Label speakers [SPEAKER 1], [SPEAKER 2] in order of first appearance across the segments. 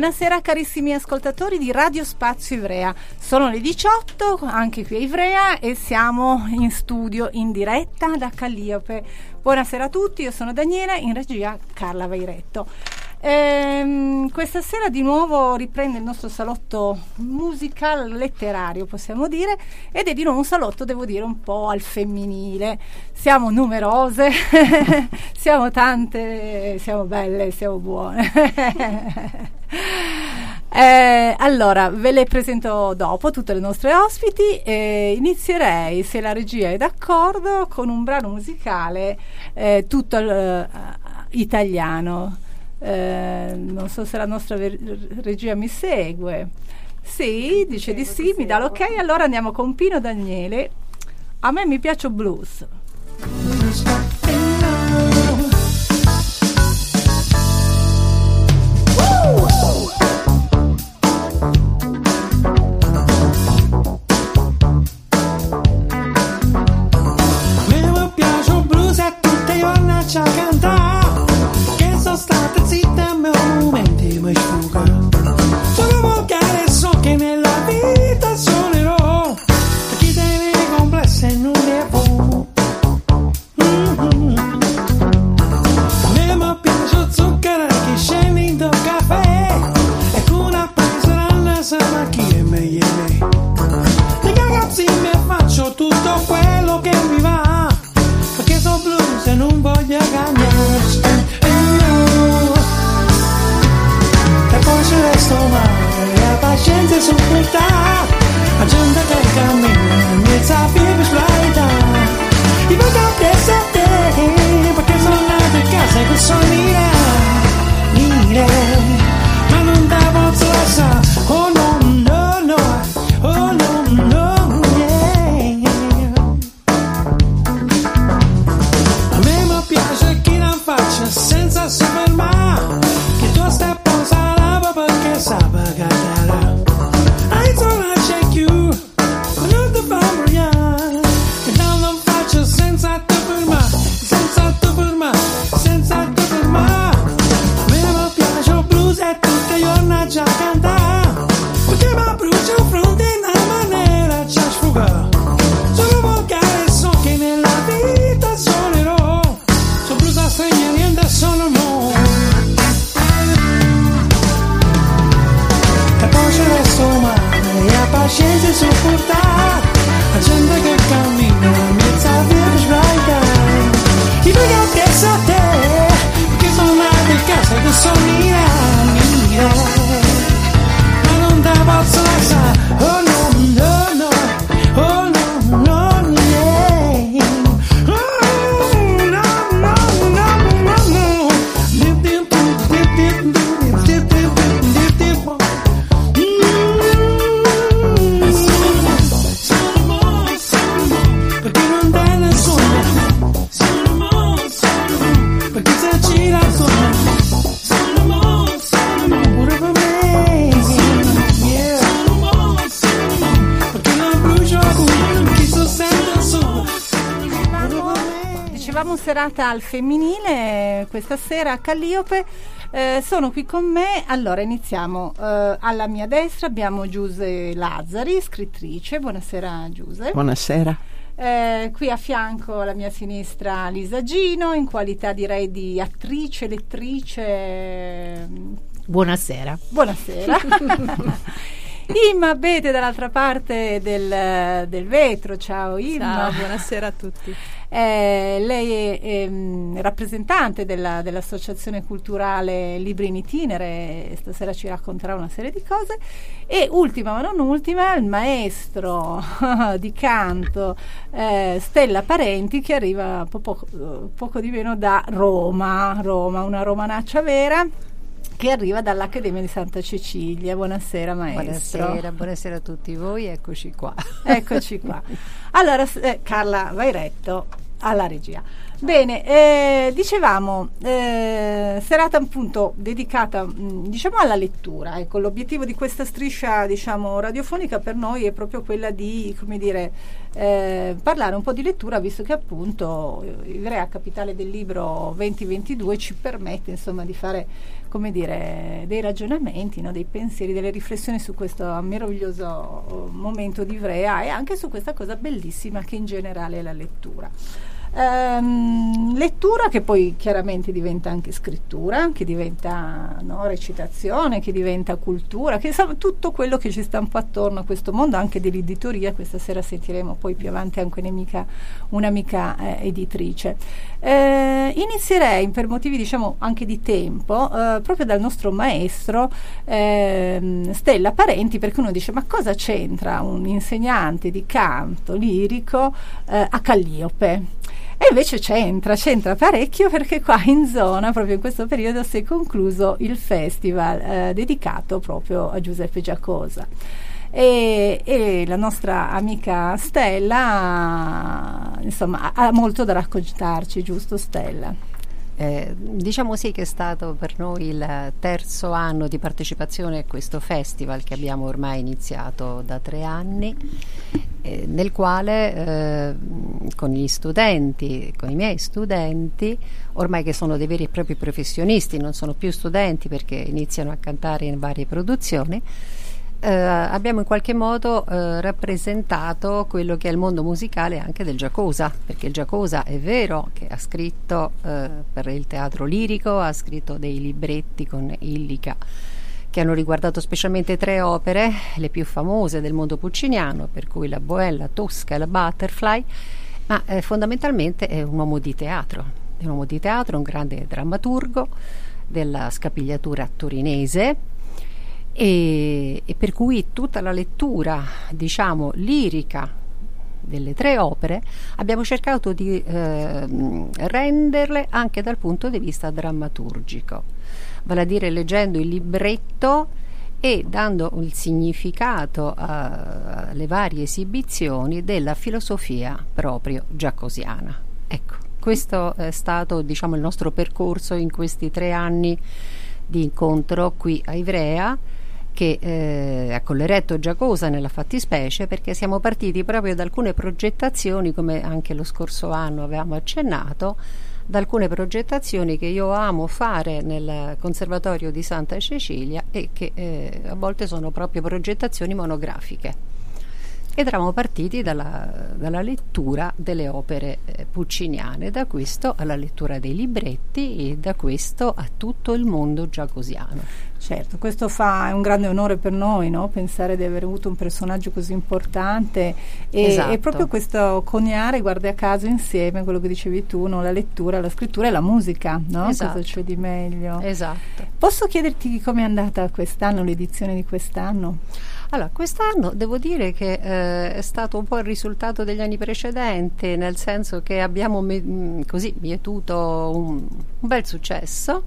[SPEAKER 1] Buonasera carissimi ascoltatori di Radio Spazio Ivrea. Sono le 18 anche qui a Ivrea e siamo in studio in diretta da Calliope. Buonasera a tutti, io sono Daniela, in regia Carla Vairetto. Questa sera di nuovo riprende il nostro salotto musical letterario, possiamo dire, ed è di nuovo un salotto, devo dire, un po' al femminile. Siamo numerose, siamo tante, siamo belle, siamo buone. Allora ve le presento dopo tutte le nostre ospiti. Inizierei, se la regia è d'accordo, con un brano musicale tutto italiano. Non so se la nostra regia mi segue. Sì, dice di sì, mi dà l'ok. Allora andiamo con Pino Daniele. A me mi piace blues.
[SPEAKER 2] Mi piace blues e tutte le giorni ci cantare. State zitta, ma momenti mi sfuga. Solo volgare so che nella vita suonerò. Per chi deve complesse non ne può. Mi piace zucchero che scende in do caffè. E con una paesana sa chi è meglio me. Le ragazzi mi faccio tutto quello che mi va. Perché sono blues e non voglio cagnare. Poi ci resto male, la pazienza e sopportà. La gente che cammina, mezza fibra sbraita. I voglio appresso a te, perché sono nato in casa con sonire. Ma non te posso lasciare, oh no, no, no, oh no, no, yeah. A me mi piace chi non faccia senza soffermare. Che tu stai perché sape cagare. I don't check you, non ti fa morire. E non faccio senza te fermare, senza te fermare, senza te fermare. A me mi piace il blues e tutte le giorni già cantare. Perché mi brucia il fronte in una maniera già sfugare. Solo volgare so che nella vita suonerò. Sono blues a stregna, niente sono mo. Ci resto male, la pazienza e sopportare. La gente che cammina, mezza via sbraita. Ti voglio appresso a te, perché sono nato in casa che sono mia. Ma non te posso lasciare, oh no, no, no, oh no, no, yeah. Oh no, no, no, no, no. Dip, dip, dip, dip, dip, dip, dip, dip, dip.
[SPEAKER 1] Serata al femminile questa sera a Calliope. Sono qui con me. Allora iniziamo. Alla mia destra abbiamo Giuse Lazzari, scrittrice. Buonasera Giuse.
[SPEAKER 3] Buonasera.
[SPEAKER 1] Qui a fianco alla mia sinistra Lisa Gino, in qualità direi di attrice, lettrice.
[SPEAKER 4] Buonasera.
[SPEAKER 1] Buonasera. Imma Abete dall'altra parte del vetro. Ciao Imma.
[SPEAKER 5] Ciao, buonasera a tutti.
[SPEAKER 1] Lei è rappresentante dell'associazione culturale Libri in Itinere, stasera ci racconterà una serie di cose. E ultima ma non ultima, il maestro di canto Stella Parenti, che arriva poco di meno da Roma, una romanaccia vera, che arriva dall'Accademia di Santa Cecilia. Buonasera maestro.
[SPEAKER 4] Buonasera a tutti voi, eccoci qua.
[SPEAKER 1] Eccoci qua. Allora, Carla Vairetto alla regia. Bene, dicevamo, serata appunto dedicata diciamo alla lettura. Ecco, l'obiettivo di questa striscia diciamo radiofonica per noi è proprio quella di, come dire, parlare un po' di lettura, visto che appunto Ivrea, capitale del libro 2022, ci permette insomma di fare, come dire, dei ragionamenti, no? Dei pensieri, delle riflessioni su questo meraviglioso momento di Ivrea e anche su questa cosa bellissima che in generale è la lettura. Lettura che poi chiaramente diventa anche scrittura, che diventa, no, recitazione, che diventa cultura, che insomma tutto quello che ci sta un po' attorno a questo mondo anche dell'editoria. Questa sera sentiremo poi più avanti anche un'amica editrice. Inizierei per motivi diciamo anche di tempo proprio dal nostro maestro Stella Parenti, perché uno dice: ma cosa c'entra un insegnante di canto lirico a Calliope? E invece c'entra parecchio, perché qua in zona, proprio in questo periodo, si è concluso il festival dedicato proprio a Giuseppe Giacosa. E la nostra amica Stella, insomma, ha molto da raccontarci, giusto Stella?
[SPEAKER 4] Diciamo sì che è stato per noi il terzo anno di partecipazione a questo festival che abbiamo ormai iniziato da 3 anni, nel quale con gli studenti, con i miei studenti, ormai che sono dei veri e propri professionisti, non sono più studenti perché iniziano a cantare in varie produzioni, abbiamo in qualche modo rappresentato quello che è il mondo musicale anche del Giacosa, perché il Giacosa è vero che ha scritto per il teatro lirico, ha scritto dei libretti con Illica che hanno riguardato specialmente 3 opere, le più famose del mondo pucciniano, per cui la Bohème, la Tosca e la Butterfly, ma fondamentalmente è un uomo di teatro, un grande drammaturgo della scapigliatura torinese, e per cui tutta la lettura, diciamo, lirica delle 3 opere abbiamo cercato di renderle anche dal punto di vista drammaturgico, vale a dire leggendo il libretto e dando il significato alle varie esibizioni della filosofia proprio giacosiana. Ecco, questo è stato, diciamo, il nostro percorso in questi 3 anni di incontro qui a Ivrea, che a Colleretto Giacosa nella fattispecie, perché siamo partiti proprio da alcune progettazioni, come anche lo scorso anno avevamo accennato, da alcune progettazioni che io amo fare nel Conservatorio di Santa Cecilia e che a volte sono proprio progettazioni monografiche. Ed eravamo partiti dalla lettura delle opere pucciniane, da questo alla lettura dei libretti e da questo a tutto il mondo giacosiano.
[SPEAKER 1] Certo, questo è un grande onore per noi, no? Pensare di aver avuto un personaggio così importante
[SPEAKER 4] Esatto.
[SPEAKER 1] E proprio questo coniare, guarda caso, insieme quello che dicevi tu, no? La lettura, la scrittura e la musica, no?
[SPEAKER 4] Esatto.
[SPEAKER 1] Cosa c'è di meglio?
[SPEAKER 4] Esatto.
[SPEAKER 1] Posso chiederti come è andata quest'anno, l'edizione di quest'anno?
[SPEAKER 4] Allora, quest'anno devo dire che è stato un po' il risultato degli anni precedenti, nel senso che abbiamo così mietuto un bel successo,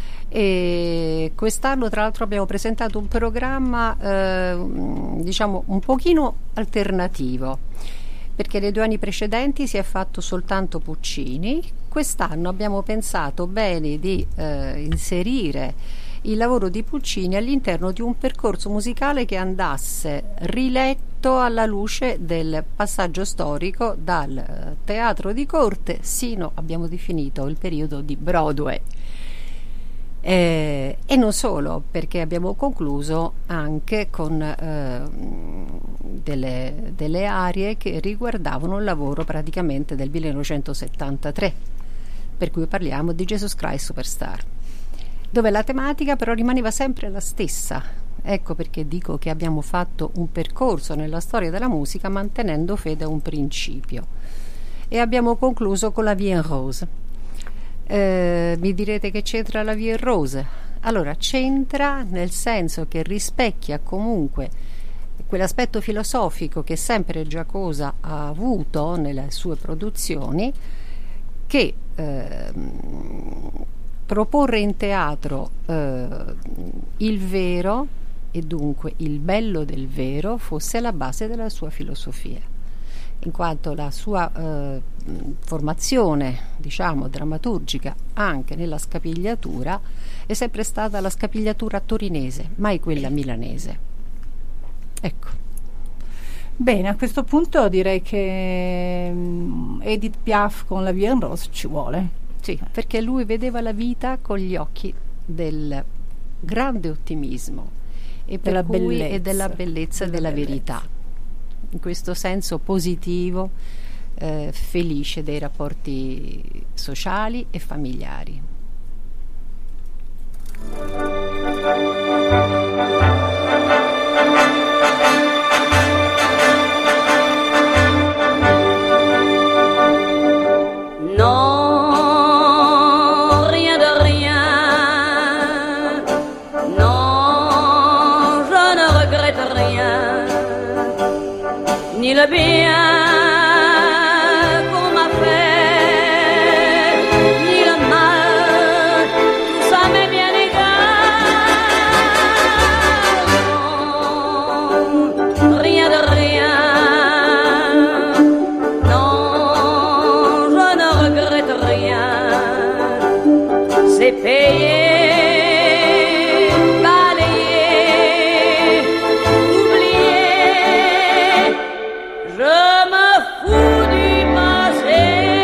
[SPEAKER 4] e quest'anno tra l'altro abbiamo presentato un programma diciamo un pochino alternativo, perché nei 2 anni precedenti si è fatto soltanto Puccini. Quest'anno abbiamo pensato bene di inserire il lavoro di Puccini all'interno di un percorso musicale che andasse riletto alla luce del passaggio storico dal teatro di corte sino, abbiamo definito, il periodo di Broadway. E non solo, perché abbiamo concluso anche con delle arie che riguardavano il lavoro praticamente del 1973, per cui parliamo di Jesus Christ Superstar, dove la tematica però rimaneva sempre la stessa. Ecco perché dico che abbiamo fatto un percorso nella storia della musica mantenendo fede a un principio, e abbiamo concluso con la Vie en Rose. Mi direte che c'entra la Vie en Rose? Allora, c'entra nel senso che rispecchia comunque quell'aspetto filosofico che sempre Giacosa ha avuto nelle sue produzioni, che proporre in teatro il vero, e dunque il bello del vero, fosse la base della sua filosofia, in quanto la sua formazione, diciamo, drammaturgica anche nella scapigliatura è sempre stata la scapigliatura torinese, mai quella milanese. Ecco.
[SPEAKER 1] Bene, a questo punto direi che Edith Piaf con La Vie en Rose ci vuole.
[SPEAKER 4] Sì, perché lui vedeva la vita con gli occhi del grande ottimismo e
[SPEAKER 1] della bellezza,
[SPEAKER 4] e della bellezza e della verità, in questo senso positivo, felice dei rapporti sociali e familiari.
[SPEAKER 3] Non, rien de rien. Non, je ne regrette rien. Ni le bien qu'on m'a fait, ni le mal, tout ça m'est bien égal. Non, rien de rien. C'est payé, balayé, oublié. Je me fous du passé.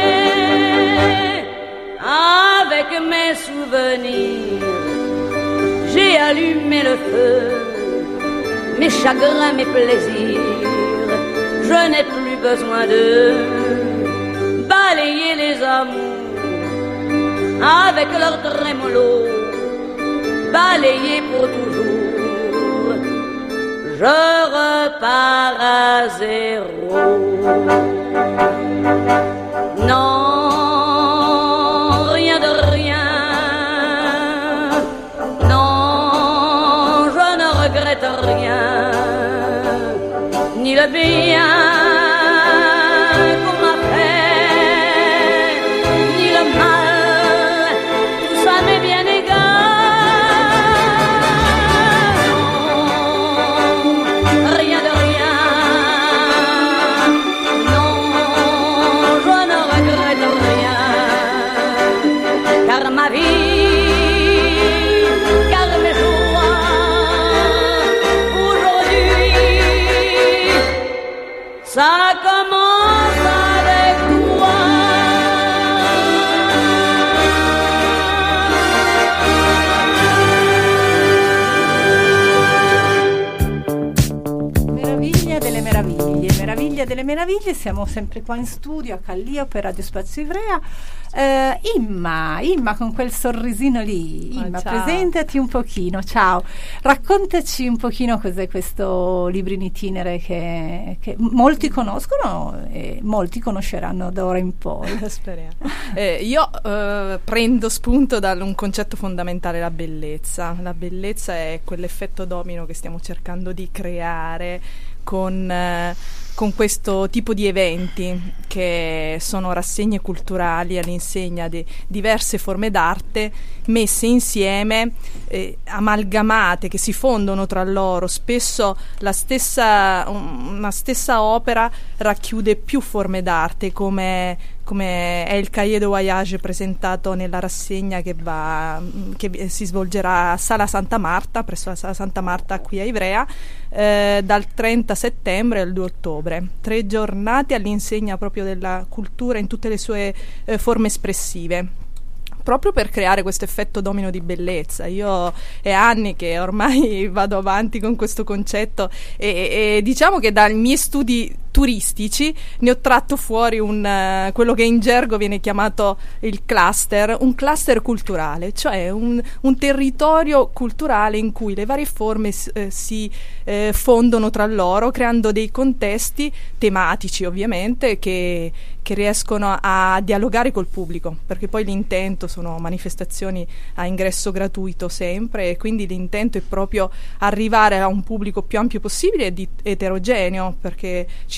[SPEAKER 3] Avec mes souvenirs, j'ai allumé le feu. Mes chagrins, mes plaisirs, je n'ai plus besoin de balayer les amours avec leur trémolo, balayé pour toujours, je repars à zéro. Non, rien de rien. Non, je ne regrette rien, ni le bien qu'on m'a fait, ni le mal. Bien égal. Non, rien de rien. Non, je ne regrette rien. Car ma vie, car mes joies, aujourd'hui, ça commence avec toi.
[SPEAKER 1] Meraviglia delle meraviglie, siamo sempre qua in studio a Calliope, Radio Spazio Ivrea. Imma con quel sorrisino lì. Imma, presentati un pochino, ciao, raccontaci un pochino cos'è questo libro in itinere che molti conoscono e molti conosceranno d'ora in poi.
[SPEAKER 5] Speriamo. Io prendo spunto da un concetto fondamentale: la bellezza. La bellezza è quell'effetto domino che stiamo cercando di creare con questo tipo di eventi, che sono rassegne culturali all'insegna di diverse forme d'arte messe insieme, amalgamate, che si fondono tra loro. Spesso una stessa opera racchiude più forme d'arte, come è il Cahiers de Voyage presentato nella rassegna che si svolgerà a Sala Santa Marta, presso la Sala Santa Marta qui a Ivrea, dal 30 settembre al 2 ottobre. 3 giornate all'insegna proprio della cultura in tutte le sue forme espressive, proprio per creare questo effetto domino di bellezza. Io è anni che ormai vado avanti con questo concetto e diciamo che dai miei studi turistici ne ho tratto fuori quello che in gergo viene chiamato un cluster culturale, cioè un territorio culturale in cui le varie forme si fondono tra loro, creando dei contesti tematici, ovviamente, che riescono a dialogare col pubblico, perché poi l'intento sono manifestazioni a ingresso gratuito sempre, e quindi l'intento è proprio arrivare a un pubblico più ampio possibile e eterogeneo, perché ci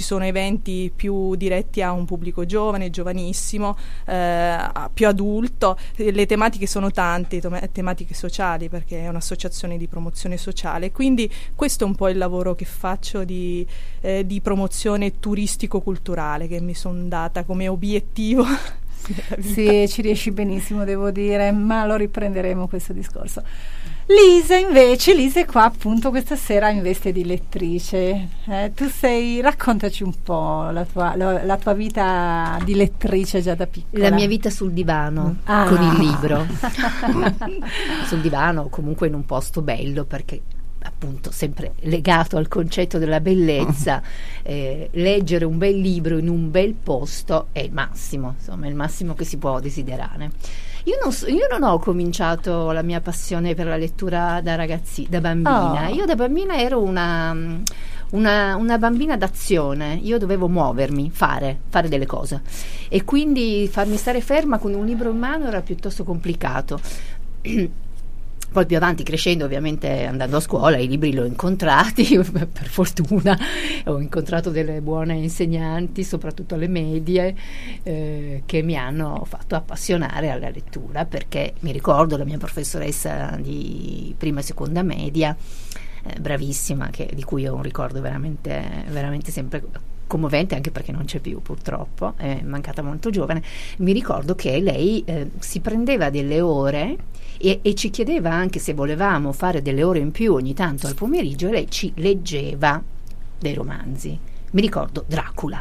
[SPEAKER 5] sono eventi più diretti a un pubblico giovane, giovanissimo, più adulto. Le tematiche sono tante, tematiche sociali, perché è un'associazione di promozione sociale, quindi questo è un po' il lavoro che faccio di promozione turistico-culturale, che mi sono data come obiettivo.
[SPEAKER 1] Sì, ci riesci benissimo, devo dire, ma lo riprenderemo questo discorso. Lisa invece, Lisa è qua appunto questa sera in veste di lettrice. Raccontaci un po' la tua vita di lettrice già da piccola.
[SPEAKER 4] La mia vita sul divano, con il libro. Sul divano, comunque in un posto bello, perché appunto sempre legato al concetto della bellezza, leggere un bel libro in un bel posto è il massimo, insomma, è il massimo che si può desiderare. Io non ho cominciato la mia passione per la lettura da bambina. Io da bambina ero una bambina d'azione. Io dovevo muovermi, fare delle cose, e quindi farmi stare ferma con un libro in mano era piuttosto complicato. Poi più avanti, crescendo, ovviamente andando a scuola, i libri li ho incontrati, per fortuna ho incontrato delle buone insegnanti, soprattutto alle medie, che mi hanno fatto appassionare alla lettura, perché mi ricordo la mia professoressa di prima e seconda media, bravissima, di cui ho un ricordo veramente, veramente sempre commovente, anche perché non c'è più purtroppo, è mancata molto giovane. Mi ricordo che lei si prendeva delle ore e ci chiedeva anche se volevamo fare delle ore in più ogni tanto al pomeriggio, e lei ci leggeva dei romanzi. Mi ricordo Dracula.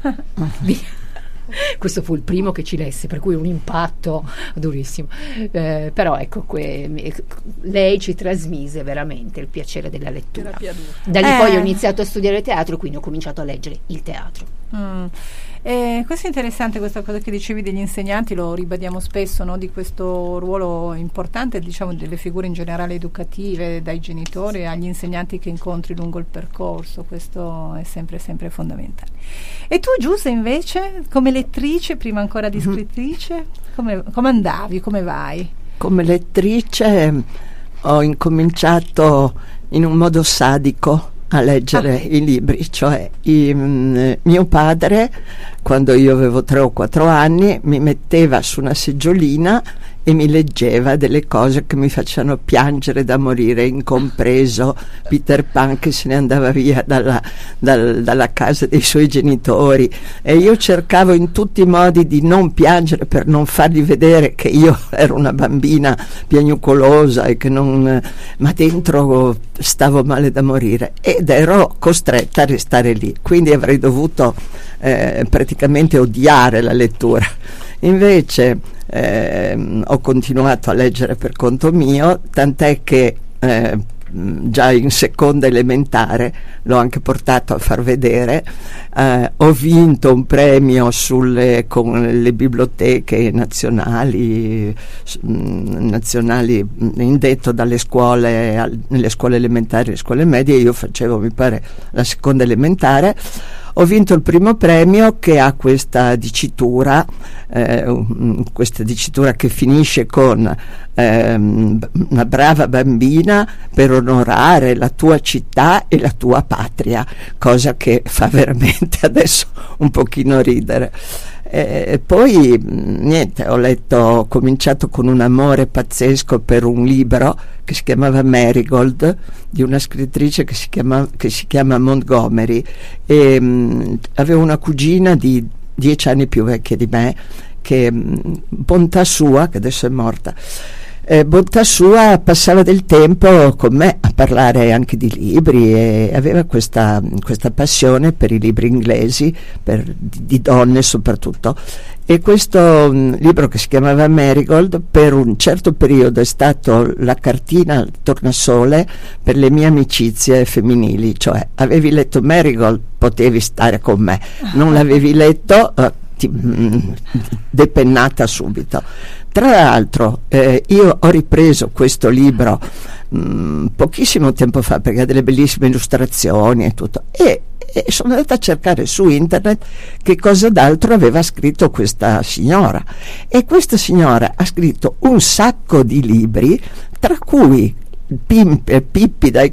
[SPEAKER 4] Questo fu il primo che ci lesse, per cui un impatto durissimo, però ecco, lei ci trasmise veramente il piacere della lettura. Da lì poi ho iniziato a studiare teatro, quindi ho cominciato a leggere il teatro.
[SPEAKER 1] Questo è interessante, questa cosa che dicevi degli insegnanti, lo ribadiamo spesso, no? Di questo ruolo importante, diciamo, delle figure in generale educative, dai genitori agli insegnanti che incontri lungo il percorso. Questo è sempre fondamentale. E tu, Giuse, invece, come lettrice, prima ancora di scrittrice, come andavi, come vai?
[SPEAKER 6] Come lettrice ho incominciato in un modo sadico a leggere i libri, cioè mio padre, quando io avevo 3 o 4 anni, mi metteva su una seggiolina e mi leggeva delle cose che mi facevano piangere da morire, incompreso Peter Pan che se ne andava via dalla casa dei suoi genitori, e io cercavo in tutti i modi di non piangere per non fargli vedere che io ero una bambina piagnucolosa e che ma dentro stavo male da morire, ed ero costretta a restare lì, quindi avrei dovuto praticamente odiare la lettura. Invece ho continuato a leggere per conto mio, tant'è che già in seconda elementare l'ho anche portato a far vedere, ho vinto un premio con le biblioteche nazionali indetto dalle scuole, nelle scuole elementari e scuole medie. Io facevo, mi pare, la seconda elementare. Ho vinto il primo premio, che ha questa dicitura che finisce con una brava bambina per onorare la tua città e la tua patria, cosa che fa veramente adesso un pochino ridere. Poi niente, ho cominciato con un amore pazzesco per un libro che si chiamava Marigold, di una scrittrice che si chiama Montgomery, e avevo una cugina di 10 anni più vecchia di me, che bontà sua, che adesso è morta, bontà sua, passava del tempo con me a parlare anche di libri, e aveva questa passione per i libri inglesi, di donne soprattutto, e questo libro, che si chiamava Marigold, per un certo periodo è stato la cartina al tornasole per le mie amicizie femminili, cioè avevi letto Marigold, potevi stare con me, non l'avevi letto, depennata subito. Tra l'altro io ho ripreso questo libro pochissimo tempo fa, perché ha delle bellissime illustrazioni e tutto, e sono andata a cercare su internet che cosa d'altro aveva scritto questa signora, e questa signora ha scritto un sacco di libri, tra cui Pippi dai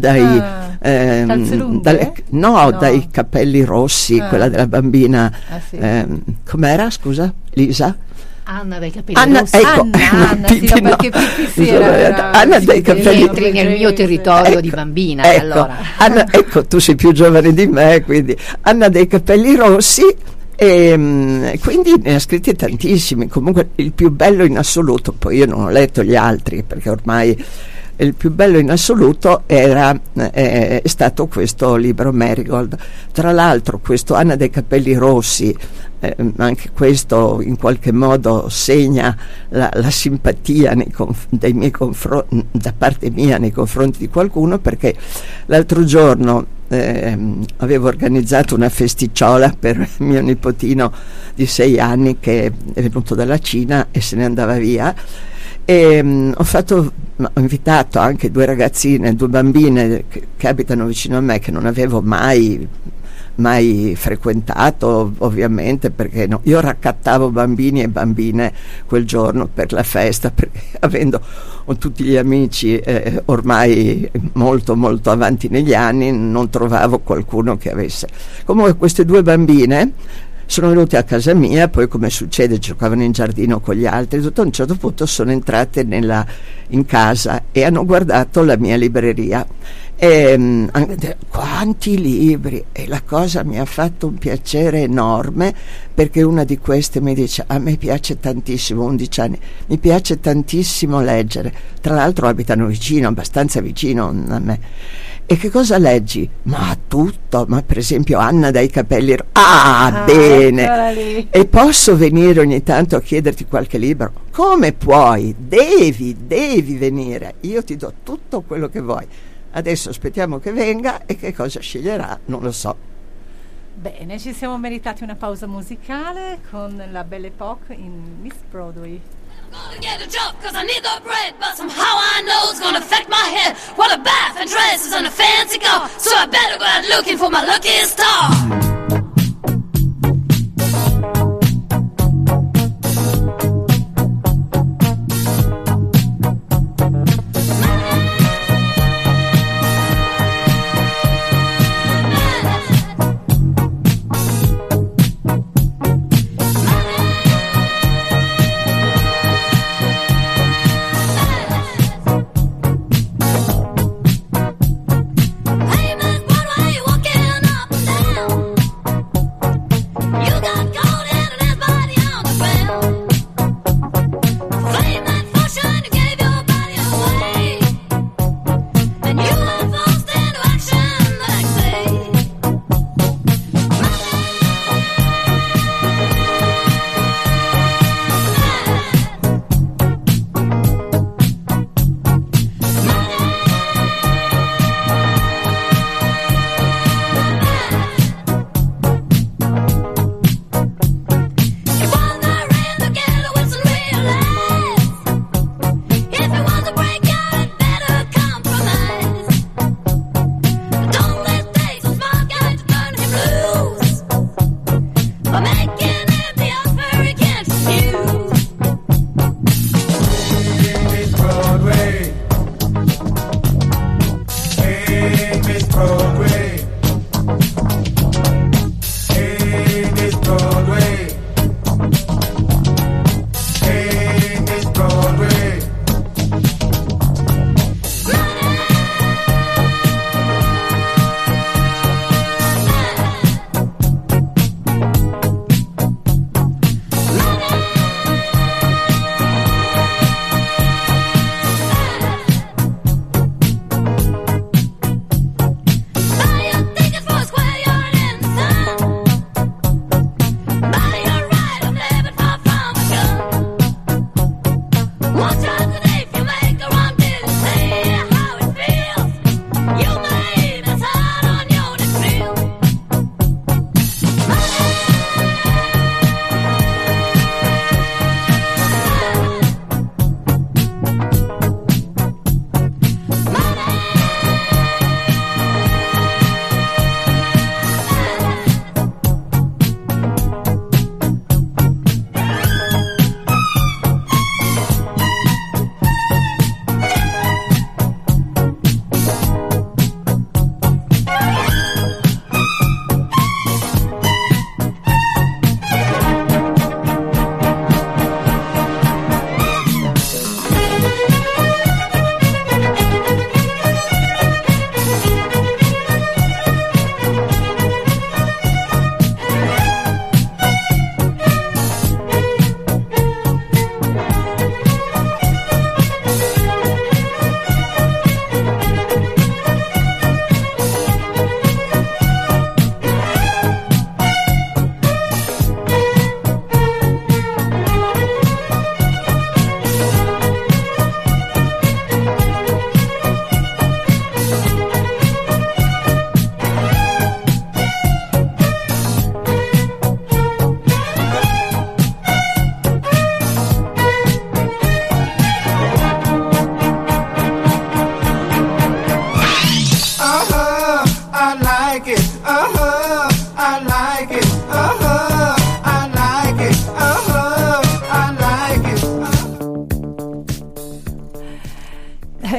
[SPEAKER 6] dai capelli rossi, quella della bambina.
[SPEAKER 1] Sì.
[SPEAKER 6] Com'era, scusa, Lisa?
[SPEAKER 4] Anna dai capelli rossi.
[SPEAKER 6] Ecco,
[SPEAKER 1] Anna,
[SPEAKER 6] Pippi,
[SPEAKER 1] sì,
[SPEAKER 6] no.
[SPEAKER 1] perché Pippi sì, era
[SPEAKER 6] Anna dai capelli
[SPEAKER 4] Entri nel mio territorio
[SPEAKER 6] Ecco,
[SPEAKER 4] di bambina,
[SPEAKER 6] ecco,
[SPEAKER 4] allora.
[SPEAKER 6] Anna, ecco, tu sei più giovane di me, quindi Anna dei capelli rossi. E quindi ne ha scritti tantissimi, comunque il più bello in assoluto, poi io non ho letto gli altri perché ormai il più bello in assoluto è stato questo libro Marigold. Tra l'altro questo Anna dei capelli rossi, anche questo in qualche modo segna la simpatia dei miei da parte mia nei confronti di qualcuno, perché l'altro giorno avevo organizzato una festicciola per mio nipotino di 6 anni che è venuto dalla Cina e se ne andava via, e ho invitato anche 2 ragazzine, 2 bambine che abitano vicino a me, che non avevo mai frequentato, ovviamente, perché no, io raccattavo bambini e bambine quel giorno per la festa, perché avendo tutti gli amici ormai molto molto avanti negli anni, non trovavo qualcuno che avesse. Comunque queste 2 bambine sono venute a casa mia, poi come succede giocavano in giardino con gli altri, tutto. A un certo punto sono entrate in casa e hanno guardato la mia libreria e quanti libri, e la cosa mi ha fatto un piacere enorme, perché una di queste mi dice: a me piace tantissimo, 11 anni, mi piace tantissimo leggere, tra l'altro abitano vicino, abbastanza vicino a me. E che cosa leggi? Ma tutto, ma per esempio Anna dai capelli bene, e posso venire ogni tanto a chiederti qualche libro? Come puoi? Devi venire, io ti do tutto quello che vuoi. Adesso aspettiamo che venga, e che cosa sceglierà non lo so.
[SPEAKER 1] Bene, ci siamo meritati una pausa musicale con la Belle Époque in Miss Broadway.
[SPEAKER 3] Gonna get a job cause I need the bread, but somehow I know it's gonna affect my head. What a bath and dresses and a fancy car, so I better go out looking for my lucky star. Hey, Miss Broadway, walking up and down.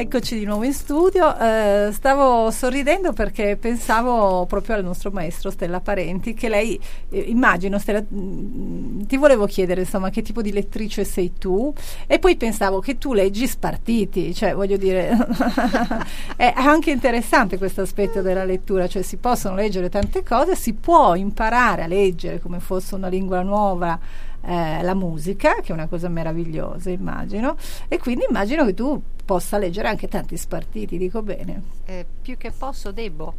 [SPEAKER 1] Eccoci di nuovo in studio. Stavo sorridendo perché pensavo proprio al nostro maestro Stella Parenti, che lei, immagino Stella, ti volevo chiedere insomma che tipo di lettrice sei tu, e poi pensavo che tu leggi spartiti, cioè voglio dire è anche interessante questo aspetto della lettura, cioè si possono leggere tante cose, si può imparare a leggere come fosse una lingua nuova, la musica, che è una cosa meravigliosa, immagino, e quindi immagino che tu possa leggere anche tanti spartiti, dico bene?
[SPEAKER 4] Più che posso, debbo.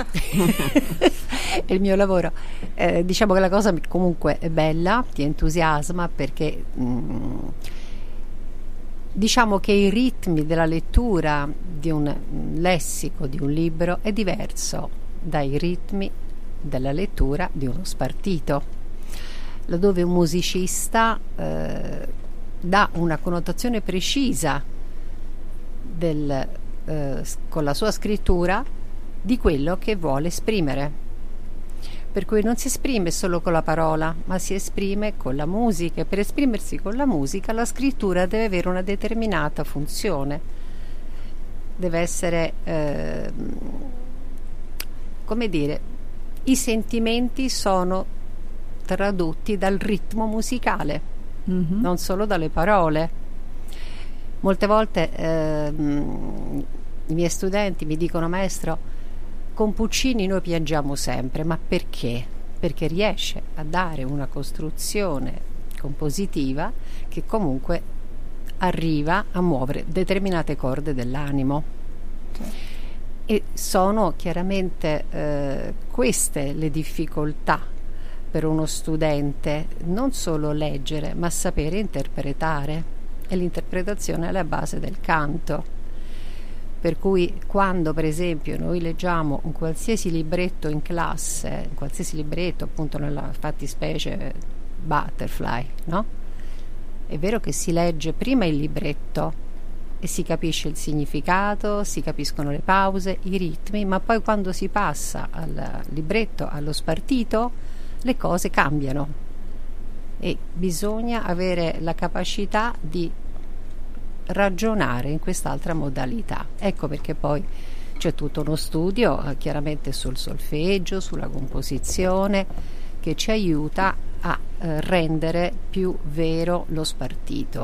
[SPEAKER 4] È il mio lavoro. Diciamo che la cosa comunque è bella, ti entusiasma, perché diciamo che i ritmi della lettura di un lessico, di un libro, è diverso dai ritmi della lettura di uno spartito, laddove un musicista dà una connotazione precisa con la sua scrittura di quello che vuole esprimere, per cui non si esprime solo con la parola, ma si esprime con la musica, e per esprimersi con la musica la scrittura deve avere una determinata funzione, deve essere come dire, i sentimenti sono tradotti dal ritmo musicale, non solo dalle parole. Molte volte i miei studenti mi dicono: maestro, con Puccini noi piangiamo sempre, ma perché? Perché riesce a dare una costruzione compositiva che comunque arriva a muovere determinate corde dell'animo. E sono chiaramente queste le difficoltà per uno studente, non solo leggere, ma sapere interpretare, e l'interpretazione è la base del canto. Per cui quando per esempio noi leggiamo un qualsiasi libretto in classe, un qualsiasi libretto, appunto nella fattispecie Butterfly, no? È vero che si legge prima il libretto e si capisce il significato, si capiscono le pause, i ritmi, ma poi quando si passa al libretto, allo spartito, le cose cambiano e bisogna avere la capacità di ragionare in quest'altra modalità. Ecco perché poi c'è tutto uno studio chiaramente sul solfeggio, sulla composizione, che ci aiuta a rendere più vero lo spartito.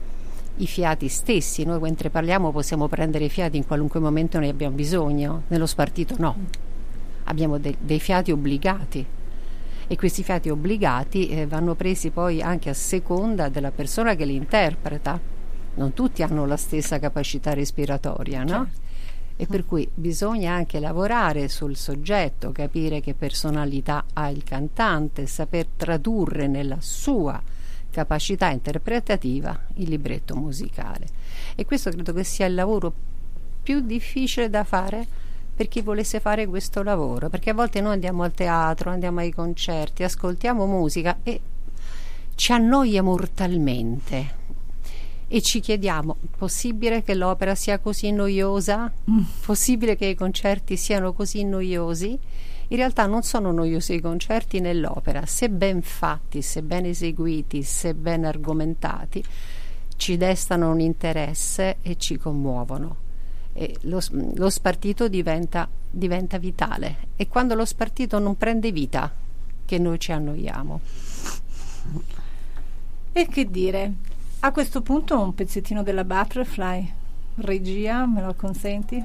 [SPEAKER 4] I fiati stessi, noi mentre parliamo possiamo prendere i fiati in qualunque momento ne abbiamo bisogno, nello spartito no, abbiamo dei fiati obbligati, e questi fiati obbligati vanno presi poi anche a seconda della persona che li interpreta. Non tutti hanno la stessa capacità respiratoria, no? Certo. E per cui bisogna anche lavorare sul soggetto, capire che personalità ha il cantante, saper tradurre nella sua capacità interpretativa il libretto musicale. E questo credo che sia il lavoro più difficile da fare per chi volesse fare questo lavoro, perché a volte noi andiamo al teatro, andiamo ai concerti, ascoltiamo musica e ci annoia mortalmente e ci chiediamo: possibile che l'opera sia così noiosa? Possibile che i concerti siano così noiosi? In realtà non sono noiosi i concerti né l'opera, se ben fatti, se ben eseguiti, se ben argomentati, ci destano un interesse e ci commuovono. E lo spartito diventa vitale, e quando lo spartito non prende vita che noi ci annoiamo.
[SPEAKER 1] E che dire, a questo punto un pezzettino della Butterfly, regia, me lo consenti?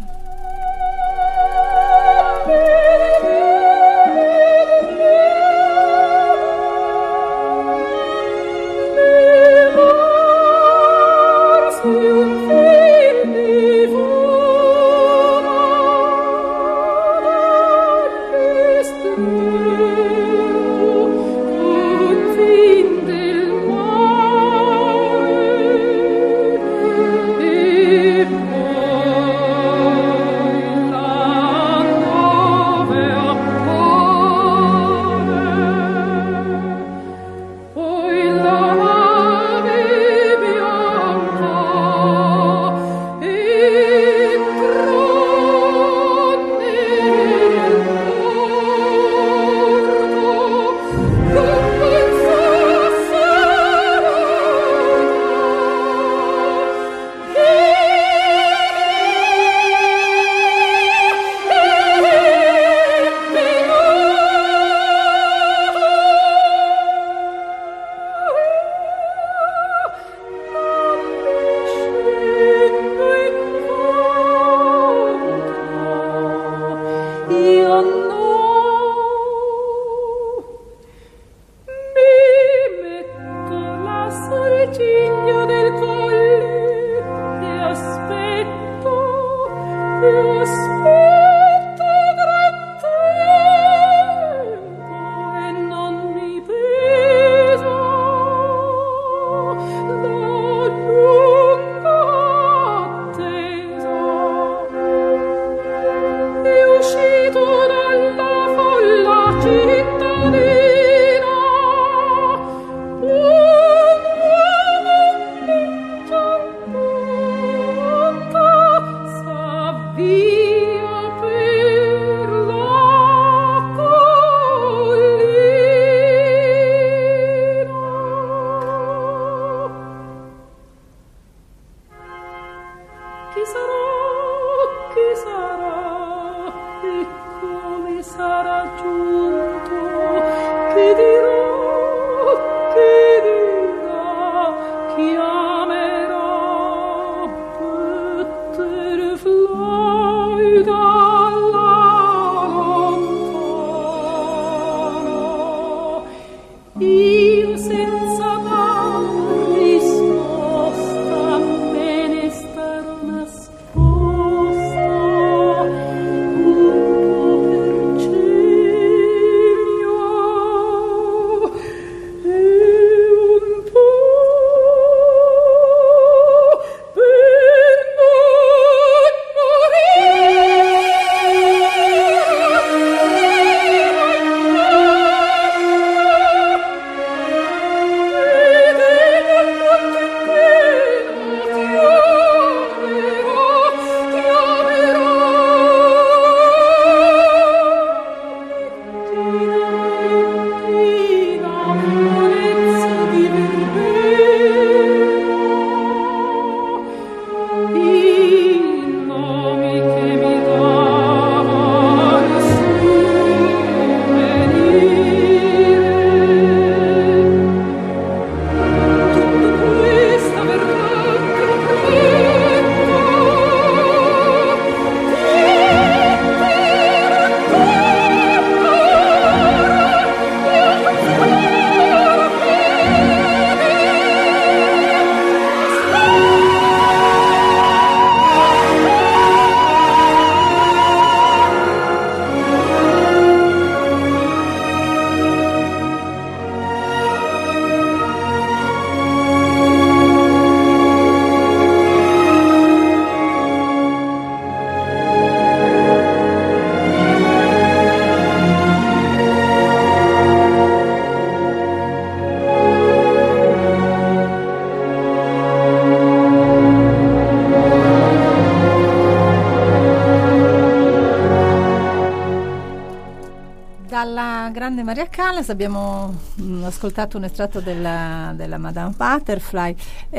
[SPEAKER 1] grande Maria Callas abbiamo ascoltato un estratto della Madame Butterfly.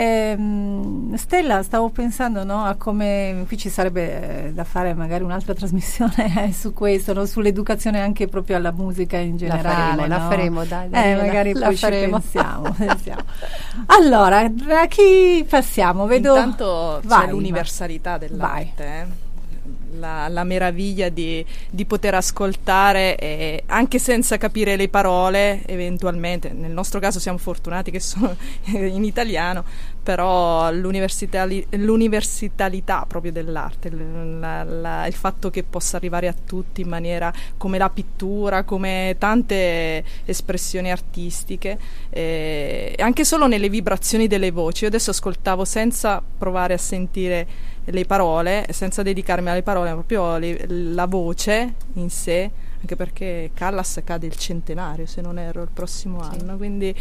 [SPEAKER 1] Stella, stavo pensando, no, a come qui ci sarebbe da fare magari un'altra trasmissione su questo, no, sull'educazione anche proprio alla musica in generale.
[SPEAKER 4] La faremo, dai,
[SPEAKER 1] magari
[SPEAKER 4] la
[SPEAKER 1] poi
[SPEAKER 4] faremo.
[SPEAKER 1] pensiamo. Allora, a chi passiamo? Vedo
[SPEAKER 5] Intanto c'è l'universalità dell'arte, la meraviglia di poter ascoltare anche senza capire le parole, eventualmente. Nel nostro caso siamo fortunati che sono in italiano, però l'universalità proprio dell'arte, il fatto che possa arrivare a tutti in maniera come la pittura, come tante espressioni artistiche, anche solo nelle vibrazioni delle voci. Io adesso ascoltavo senza provare a sentire le parole, senza dedicarmi alle parole, proprio la voce in sé, anche perché Callas cade il centenario, se non erro, il prossimo anno, quindi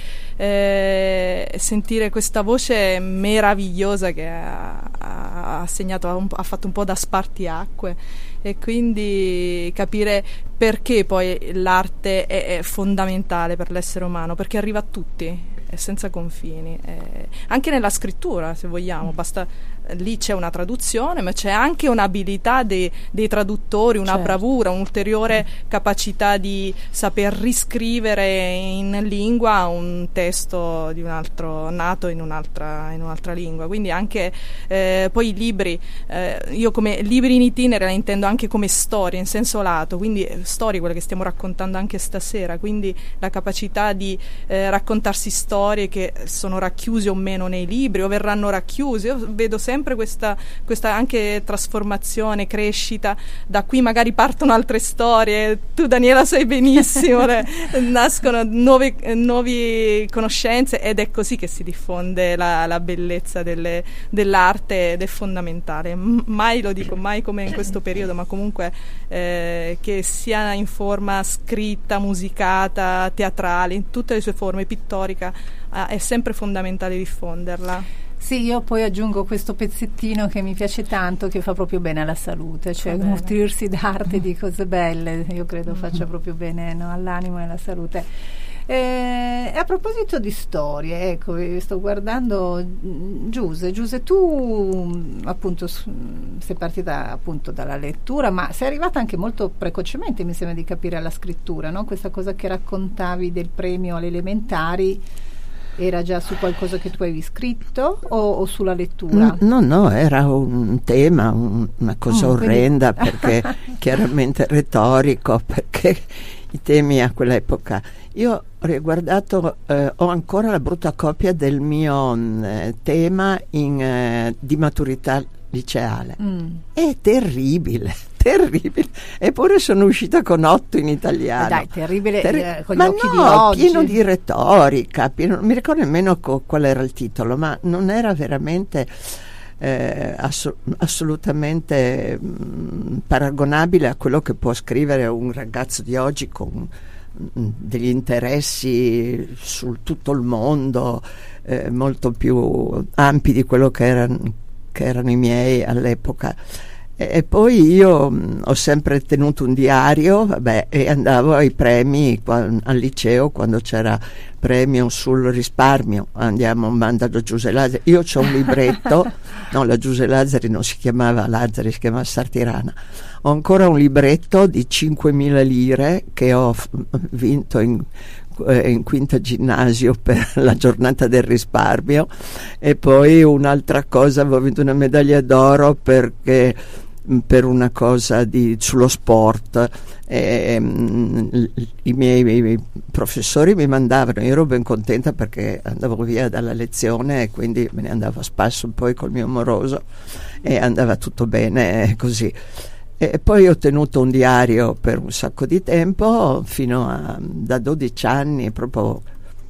[SPEAKER 5] sentire questa voce meravigliosa che ha segnato, ha fatto un po' da spartiacque, e quindi capire perché poi l'arte è fondamentale per l'essere umano, perché arriva a tutti, è senza confini, anche nella scrittura, se vogliamo, basta. Lì c'è una traduzione, ma c'è anche un'abilità dei traduttori, una bravura, un'ulteriore capacità di saper riscrivere in lingua un testo di un altro, nato in un'altra lingua. Quindi anche poi i libri, io come libri in itinere la intendo anche come storie in senso lato, quindi storie, quelle che stiamo raccontando anche stasera, quindi la capacità di raccontarsi storie che sono racchiuse o meno nei libri o verranno racchiuse. Io vedo sempre questa anche trasformazione, crescita. Da qui magari partono altre storie, tu Daniela sai benissimo, nascono nuove conoscenze, ed è così che si diffonde la bellezza dell'arte, ed è fondamentale. Mai, lo dico, mai come in questo periodo, ma comunque che sia in forma scritta, musicata, teatrale, in tutte le sue forme, pittorica, è sempre fondamentale diffonderla.
[SPEAKER 1] Sì, io poi aggiungo questo pezzettino che mi piace tanto, che fa proprio bene alla salute, cioè nutrirsi d'arte, di cose belle, io credo faccia proprio bene, no, all'animo e alla salute. A proposito di storie, ecco, sto guardando Giuse, tu appunto sei partita appunto dalla lettura, ma sei arrivata anche molto precocemente, mi sembra di capire, alla scrittura, no? Questa cosa che raccontavi del premio alle elementari era già su qualcosa che tu avevi scritto o sulla lettura?
[SPEAKER 6] No, era un tema, una cosa orrenda, perché chiaramente retorico, perché i temi a quell'epoca. Io ho riguardato, ho ancora la brutta copia del mio tema di maturità liceale. È terribile, eppure sono uscita con 8 in italiano.
[SPEAKER 1] Dai, terribile, con gli
[SPEAKER 6] ma
[SPEAKER 1] occhi
[SPEAKER 6] no,
[SPEAKER 1] di oggi.
[SPEAKER 6] pieno di retorica, non mi ricordo nemmeno qual era il titolo, ma non era veramente assolutamente paragonabile a quello che può scrivere un ragazzo di oggi con degli interessi su tutto il mondo molto più ampi di quello che erano i miei all'epoca. E poi io ho sempre tenuto un diario, e andavo ai premi al liceo quando c'era premio sul risparmio, mandano Giuse Lazzari. Io c'ho un libretto, no, la Giuse Lazzari non si chiamava Lazzari, si chiamava Sartirana. Ho ancora un libretto di 5.000 lire che ho vinto in quinta ginnasio per la giornata del risparmio, e poi un'altra cosa, avevo vinto una medaglia d'oro per una cosa sullo sport. I miei professori mi mandavano, io ero ben contenta perché andavo via dalla lezione e quindi me ne andavo a spasso poi col mio amoroso e andava tutto bene così. E poi ho tenuto un diario per un sacco di tempo, da 12 anni, proprio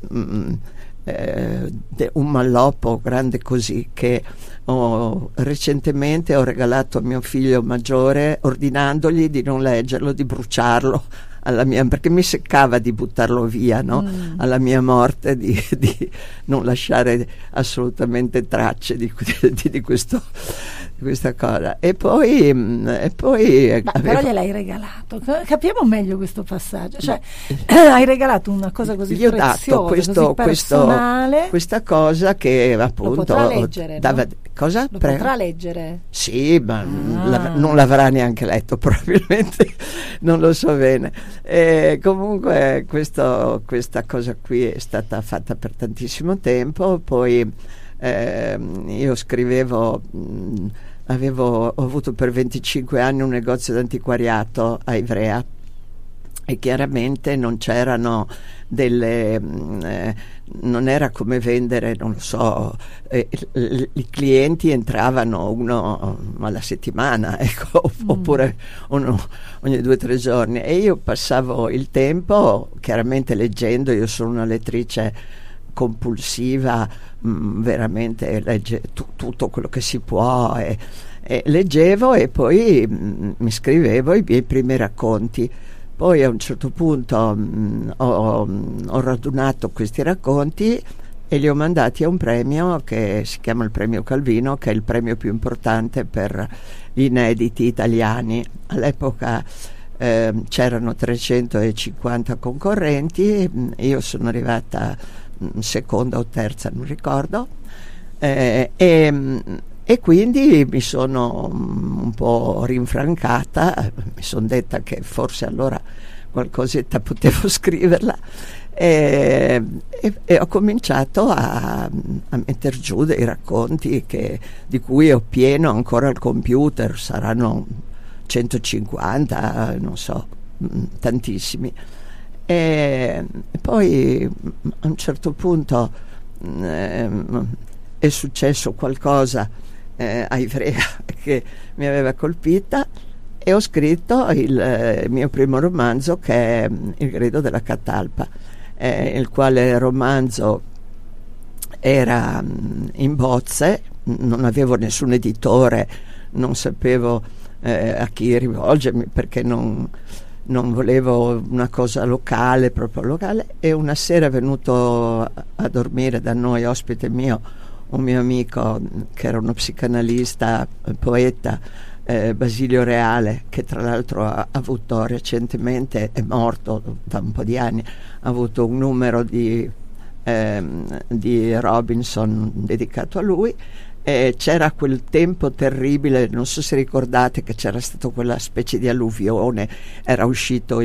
[SPEAKER 6] un malloppo grande così, che recentemente ho regalato a mio figlio maggiore, ordinandogli di non leggerlo, di bruciarlo perché mi seccava di buttarlo via, no? Alla mia morte, di non lasciare assolutamente tracce di questa cosa. E poi
[SPEAKER 1] però gliel'hai regalato, capiamo meglio questo passaggio, cioè hai regalato una cosa così
[SPEAKER 6] gli ho
[SPEAKER 1] preziosa,
[SPEAKER 6] dato
[SPEAKER 1] così personale.
[SPEAKER 6] questa cosa che appunto
[SPEAKER 1] lo potrà leggere,
[SPEAKER 6] dava,
[SPEAKER 1] no?
[SPEAKER 6] Cosa?
[SPEAKER 1] Lo potrà leggere?
[SPEAKER 6] Sì, ma non l'avrà neanche letto probabilmente, non lo so bene. Comunque questa cosa qui è stata fatta per tantissimo tempo. Poi io scrivevo, ho avuto per 25 anni un negozio d'antiquariato a Ivrea, e chiaramente non c'erano non era come vendere, non lo so, i clienti entravano uno alla settimana, ecco, oppure uno ogni 2 o 3 giorni, e io passavo il tempo chiaramente leggendo. Io sono una lettrice compulsiva, veramente legge tutto quello che si può, e leggevo, e poi mi scrivevo i miei primi racconti. Poi a un certo punto ho radunato questi racconti e li ho mandati a un premio che si chiama il Premio Calvino, che è il premio più importante per gli inediti italiani. All'epoca c'erano 350 concorrenti, io sono arrivata seconda o terza, non ricordo, e quindi mi sono un po' rinfrancata, mi sono detta che forse allora qualcosetta potevo scriverla, e ho cominciato a metter giù dei racconti di cui ho pieno ancora al computer, saranno 150, non so, tantissimi. E poi a un certo punto è successo qualcosa a Ivrea che mi aveva colpita, e ho scritto il mio primo romanzo, che è Il grido della catalpa, il quale romanzo era in bozze, non avevo nessun editore, non sapevo a chi rivolgermi, perché non volevo una cosa locale, proprio locale. E una sera è venuto a dormire da noi, ospite mio, un mio amico che era uno psicanalista, poeta, Basilio Reale, che tra l'altro ha avuto recentemente, è morto da un po' di anni, ha avuto un numero di Robinson dedicato a lui. C'era quel tempo terribile, non so se ricordate che c'era stato quella specie di alluvione, era uscito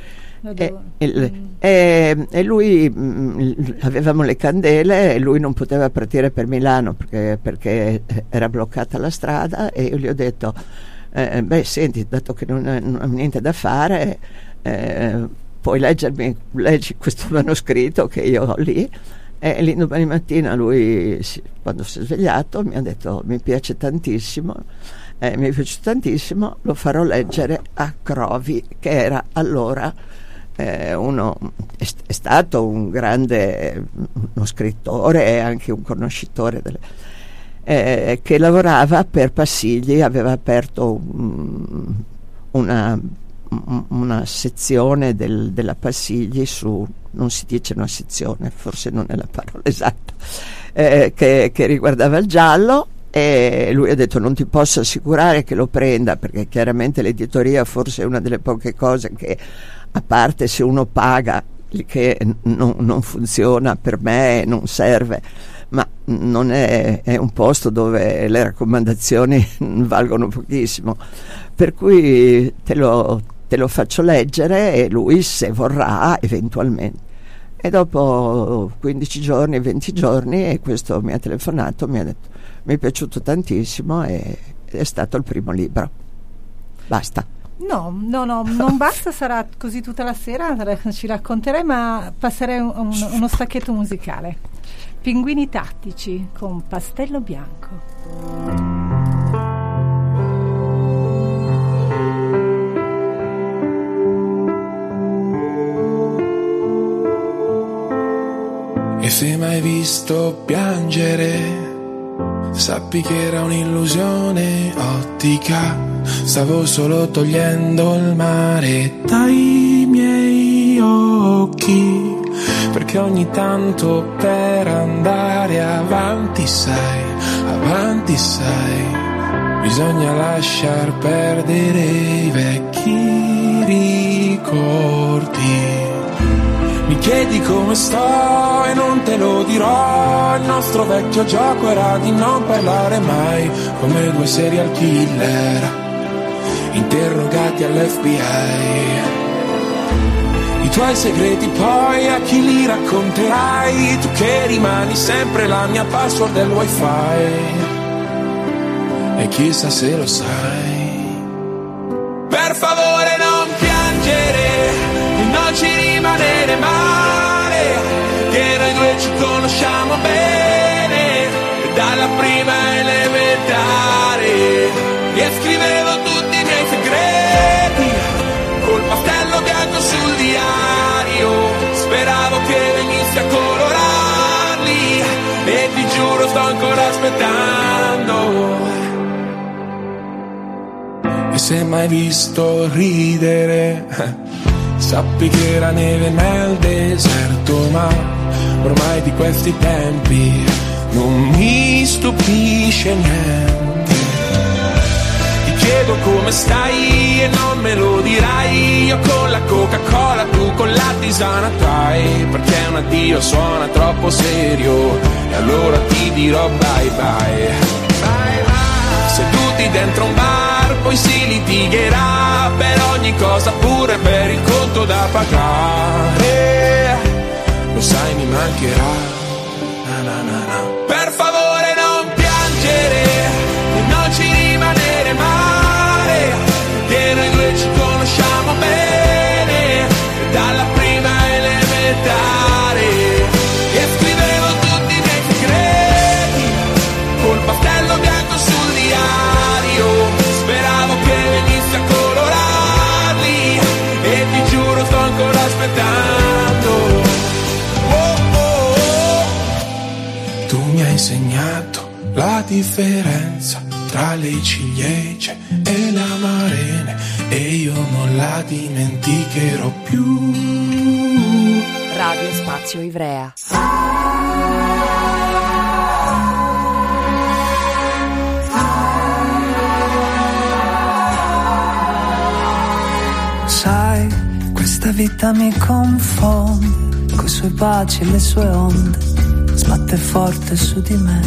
[SPEAKER 6] e lui, avevamo le candele e lui non poteva partire per Milano perché era bloccata la strada, e io gli ho detto senti, dato che non ho niente da fare, puoi leggi questo manoscritto che io ho lì. E l'indomani mattina lui, quando si è svegliato, mi ha detto mi è piaciuto tantissimo, lo farò leggere a Crovi, che era allora è stato un grande uno scrittore e anche un conoscitore che lavorava per Passigli, aveva aperto una sezione della Passigli su, non si dice una sezione, forse non è la parola esatta, che riguardava il giallo, e lui ha detto non ti posso assicurare che lo prenda, perché chiaramente l'editoria forse è una delle poche cose che, a parte se uno paga, che non funziona per me, non serve, ma non è un posto dove le raccomandazioni valgono pochissimo, per cui te lo faccio leggere e lui, se vorrà, eventualmente. E dopo 15 giorni, 20 giorni, e questo mi ha telefonato, mi ha detto mi è piaciuto tantissimo, e è stato il primo libro. Basta.
[SPEAKER 1] No, non basta, sarà così tutta la sera, ci racconterai, ma passerei uno stacchetto musicale. Pinguini tattici con Pastello Bianco.
[SPEAKER 2] E se mai visto piangere, sappi che era un'illusione ottica. Stavo solo togliendo il mare dai miei occhi, perché ogni tanto per andare avanti sai, bisogna lasciar perdere i vecchi ricordi. Mi chiedi come sto e non te lo dirò. Il nostro vecchio gioco era di non parlare mai, come due serial killer interrogati all'FBI. I tuoi segreti poi a chi li racconterai? Tu che rimani sempre la mia password del wifi, e chissà se lo sai. Per favore non piangere e non ci rimanere male, che noi due ci conosciamo bene dalla prima elementare. E scrivevo tutti i miei segreti col pastello bianco sul diario, speravo che venissi a colorarli, e ti giuro sto ancora aspettando. E se mai visto ridere, sappi che era neve nel deserto, ma ormai di questi tempi non mi stupisce niente. Ti chiedo come stai e non me lo dirai, io con la Coca-Cola, tu con la tisana trai, perché un addio suona troppo serio, e allora ti dirò bye bye. Seduti dentro un bar, poi si litigherà per ogni cosa, pure per il conto da pagare. Lo sai, mi mancherà. Na na na na. Per favore non piangere e non ci rimanere male, che noi due ci conosciamo bene dalla prima elementare. E scrivevo tutti i miei segreti col pastello bianco sul diario, speravo che venissi a colorarli, e ti giuro sto ancora aspettando. Tu mi hai insegnato la differenza tra le ciliegie e le amarene, e io non la dimenticherò più.
[SPEAKER 7] Radio Spazio Ivrea.
[SPEAKER 8] Questa vita mi confonde, coi suoi baci e le sue onde, sbatte forte su di me.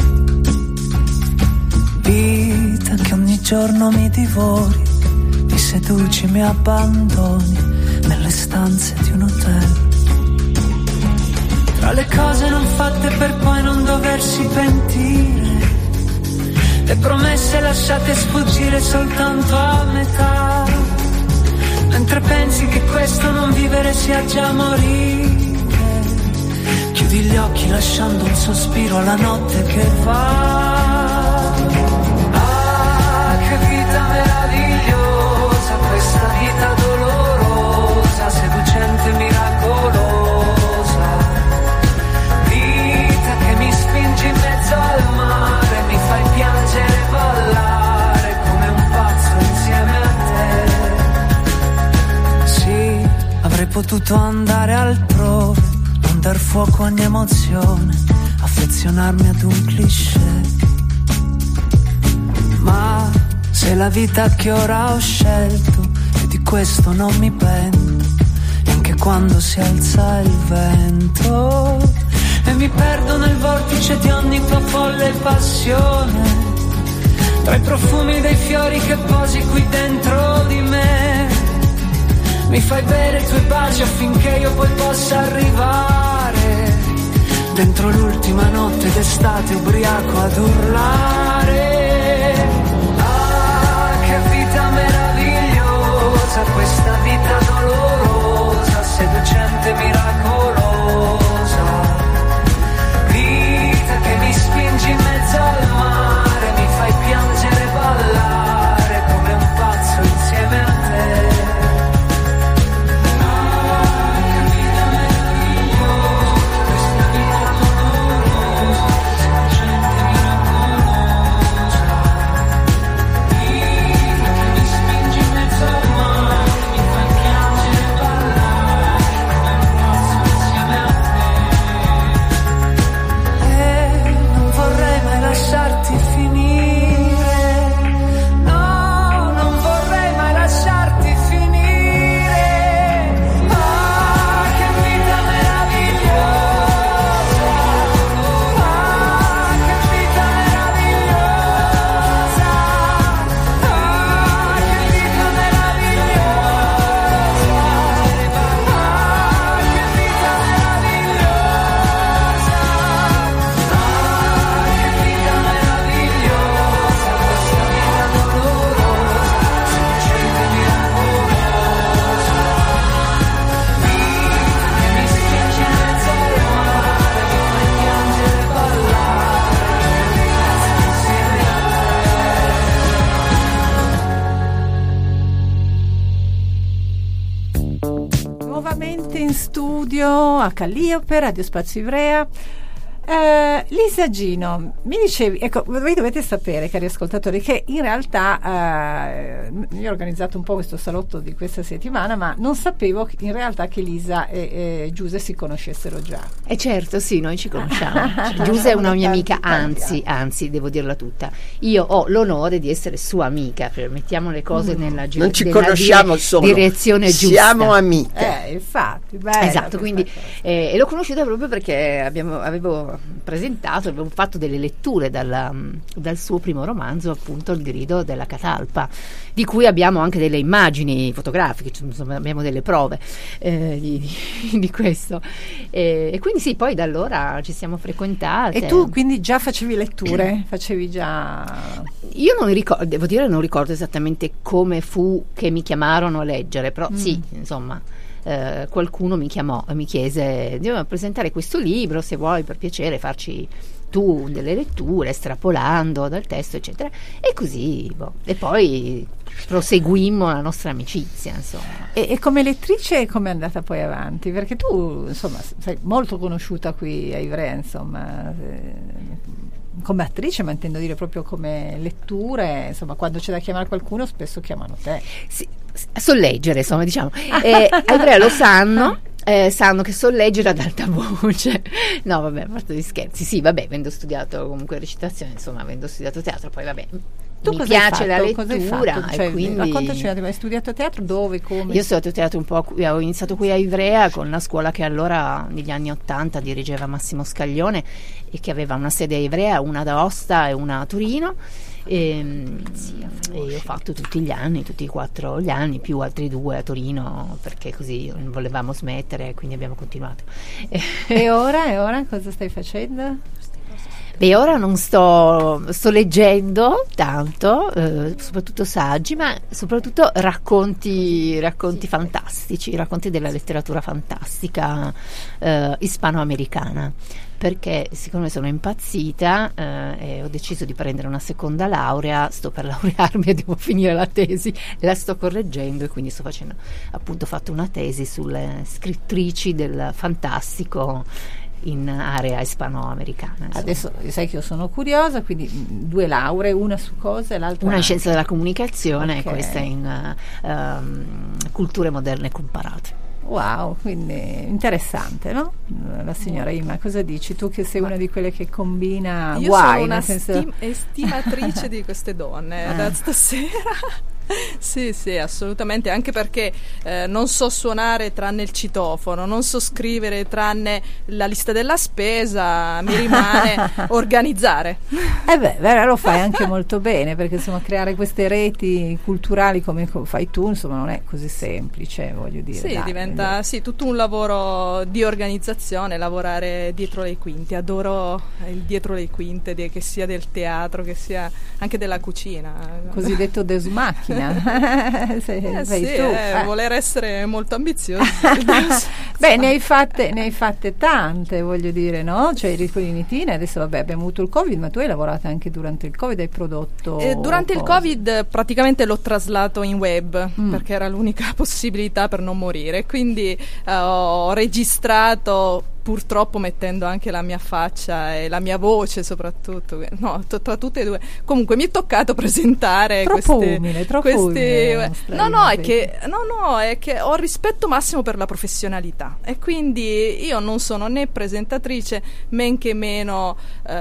[SPEAKER 8] Vita che ogni giorno mi divori, mi seduci, mi abbandoni nelle stanze di un hotel. Tra le cose non fatte per poi non doversi pentire, le promesse lasciate sfuggire soltanto a metà, mentre pensi che questo non vivere sia già morire, chiudi gli occhi lasciando un sospiro alla notte che va. Ah, che vita meravigliosa, questa vita dolorosa, seducente, miracolosa, vita che mi spingi in mezzo al mare, mi fai piangere e ballare come un pazzo insieme a te. Sì, avrei potuto andare altrove, non dar fuoco a ogni emozione, affezionarmi ad un cliché, ma se la vita che ora ho scelto, e di questo non mi pento, e anche quando si alza il vento e mi perdo nel vortice di ogni tua folle passione, tra i profumi dei fiori che posi qui dentro di me, mi fai bere i tuoi baci affinché io poi possa arrivare dentro l'ultima notte d'estate ubriaco ad urlare. Ah, che vita meravigliosa, questa vita dolorosa, seducente, miracolosa, vita che mi spingi in mezzo al mare, mi fai piangere e ballare come un pazzo insieme a te. Lasciarti finire, no, non vorrei mai lasciarti finire. Ah, che vita meravigliosa, ah, che vita meravigliosa, ah, che vita meravigliosa, ah, che vita meravigliosa.
[SPEAKER 1] Nuovamente in studio a Calliope, Radio Spazio Ivrea. Lisa Gino, mi dicevi, ecco, voi dovete sapere, cari ascoltatori, che in realtà io ho organizzato un po' questo salotto di questa settimana, ma non sapevo in realtà che Lisa e Giuse si conoscessero già.
[SPEAKER 4] Certo, sì, noi ci conosciamo. Giuse è una mia amica, anzi, devo dirla tutta. Io ho l'onore di essere sua amica, mettiamo le cose nella
[SPEAKER 6] non ci conosciamo solo,
[SPEAKER 4] direzione giusta.
[SPEAKER 6] Siamo amiche.
[SPEAKER 1] Infatti, bella,
[SPEAKER 4] esatto, quindi e l'ho conosciuta proprio perché avevo presentato, abbiamo fatto delle letture dal suo primo romanzo, appunto Il grido della catalpa, di cui abbiamo anche delle immagini fotografiche, insomma abbiamo delle prove di questo, e quindi sì, poi da allora ci siamo frequentate.
[SPEAKER 1] E tu quindi già facevi letture? Facevi già...
[SPEAKER 4] Io non ricordo, devo dire, non ricordo esattamente come fu che mi chiamarono a leggere, però sì, insomma qualcuno mi chiamò e mi chiese di presentare questo libro, se vuoi per piacere farci tu delle letture estrapolando dal testo eccetera, e così e poi proseguimmo la nostra amicizia, insomma.
[SPEAKER 1] E come lettrice come è andata poi avanti? Perché tu insomma sei molto conosciuta qui a Ivrea, insomma, come attrice, ma intendo dire proprio come letture, insomma, quando c'è da chiamare qualcuno spesso chiamano te.
[SPEAKER 4] Sì, so leggere, insomma, diciamo. A Ivrea lo sanno che so leggere ad alta voce. No, vabbè, a parte di scherzi. Sì, vabbè, avendo studiato comunque recitazione, insomma, avendo studiato teatro, poi vabbè,
[SPEAKER 1] Tu
[SPEAKER 9] mi
[SPEAKER 1] cosa hai
[SPEAKER 9] piace la
[SPEAKER 1] fatto? Cosa hai
[SPEAKER 9] lettura
[SPEAKER 1] fatto?
[SPEAKER 9] e
[SPEAKER 1] Cioè,
[SPEAKER 9] quindi
[SPEAKER 1] raccontaci, hai studiato teatro? Dove? Come?
[SPEAKER 9] io ho studiato teatro un po', ho iniziato qui a Ivrea con la scuola che allora negli anni '80 dirigeva Massimo Scaglione e che aveva una sede a Ivrea, una ad Aosta e una a Torino. E ho fatto tutti i 4 gli anni più altri 2 a Torino, perché così non volevamo smettere, quindi abbiamo continuato.
[SPEAKER 1] E ora cosa stai facendo?
[SPEAKER 9] Beh, ora non sto leggendo tanto, soprattutto saggi, ma soprattutto racconti fantastici, racconti della letteratura fantastica ispanoamericana, perché siccome sono impazzita e ho deciso di prendere una seconda laurea, sto per laurearmi e devo finire la tesi, la sto correggendo e quindi sto facendo, appunto, ho fatto una tesi sulle scrittrici del fantastico in area ispanoamericana.
[SPEAKER 1] Adesso sai che io sono curiosa, quindi 2 lauree, una su cosa e l'altra
[SPEAKER 9] una in scienza della comunicazione,
[SPEAKER 1] okay,
[SPEAKER 9] e questa in culture moderne comparate.
[SPEAKER 1] Wow, quindi interessante, no? La signora Ima, cosa dici? Tu che sei una di quelle che combina
[SPEAKER 5] io
[SPEAKER 1] guai,
[SPEAKER 5] sono una
[SPEAKER 1] nel senso...
[SPEAKER 5] estimatrice di queste donne da stasera. Sì, assolutamente, anche perché non so suonare tranne il citofono, non so scrivere tranne la lista della spesa, mi rimane organizzare.
[SPEAKER 1] Lo fai anche molto bene, perché insomma creare queste reti culturali come fai tu, insomma, non è così semplice, voglio dire.
[SPEAKER 5] Sì, diventa tutto un lavoro di organizzazione, lavorare dietro le quinte. Adoro il dietro le quinte, che sia del teatro, che sia anche della cucina.
[SPEAKER 1] Cosiddetto deus machina.
[SPEAKER 5] Voler essere molto ambiziosi.
[SPEAKER 1] Beh, ne hai fatte tante, voglio dire, no? Cioè eri clinitina, adesso abbiamo avuto il Covid, ma tu hai lavorato anche durante il Covid, hai prodotto
[SPEAKER 5] durante il Covid praticamente l'ho traslato in web, perché era l'unica possibilità per non morire, quindi ho registrato, purtroppo mettendo anche la mia faccia e la mia voce soprattutto, tra tutte e due. Comunque mi è toccato presentare
[SPEAKER 1] umile.
[SPEAKER 5] È che ho rispetto massimo per la professionalità e quindi io non sono né presentatrice, men che meno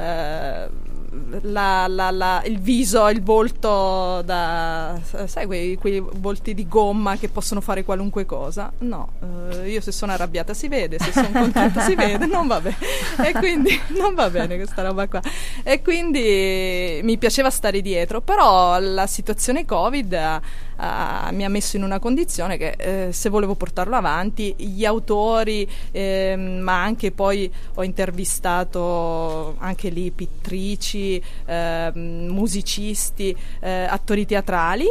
[SPEAKER 5] il viso, il volto sai quei volti di gomma che possono fare qualunque cosa. Io se sono arrabbiata si vede, se sono contenta si vede, non va bene, e quindi non va bene questa roba qua, e quindi mi piaceva stare dietro, però la situazione Covid mi ha messo in una condizione che se volevo portarlo avanti, gli autori, ma anche poi ho intervistato anche lì pittrici, musicisti, attori teatrali,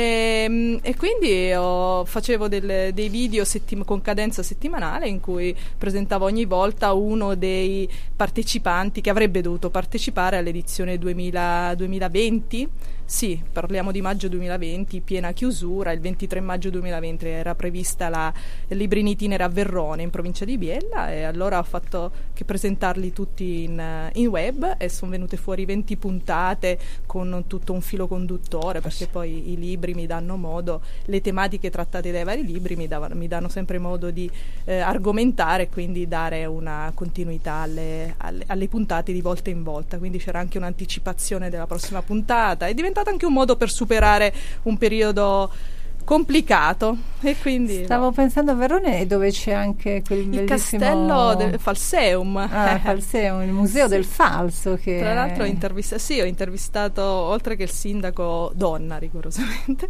[SPEAKER 5] e quindi facevo dei video con cadenza settimanale in cui presentavo ogni volta uno dei partecipanti che avrebbe dovuto partecipare all'edizione 2020. Sì, parliamo di maggio 2020, piena chiusura. Il 23 maggio 2020 era prevista il Libri in Itinere a Verrone, in provincia di Biella, e allora ho fatto che presentarli tutti in web, e sono venute fuori 20 puntate con tutto un filo conduttore, perché poi i libri mi danno modo, le tematiche trattate dai vari libri mi danno sempre modo di argomentare, quindi dare una continuità alle puntate di volta in volta. Quindi c'era anche un'anticipazione della prossima puntata, è diventato anche un modo per superare un periodo complicato, e quindi
[SPEAKER 1] stavo pensando a Verone, dove c'è anche quel
[SPEAKER 5] il
[SPEAKER 1] bellissimo
[SPEAKER 5] castello del Falseum,
[SPEAKER 1] Falseum, il museo del falso, che
[SPEAKER 5] tra l'altro ho intervistato, oltre che il sindaco, donna rigorosamente,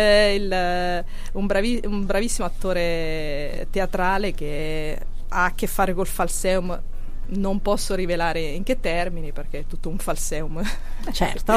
[SPEAKER 5] un bravissimo attore teatrale che ha a che fare col Falseum. Non posso rivelare in che termini, perché è tutto un falseum.
[SPEAKER 1] Certo.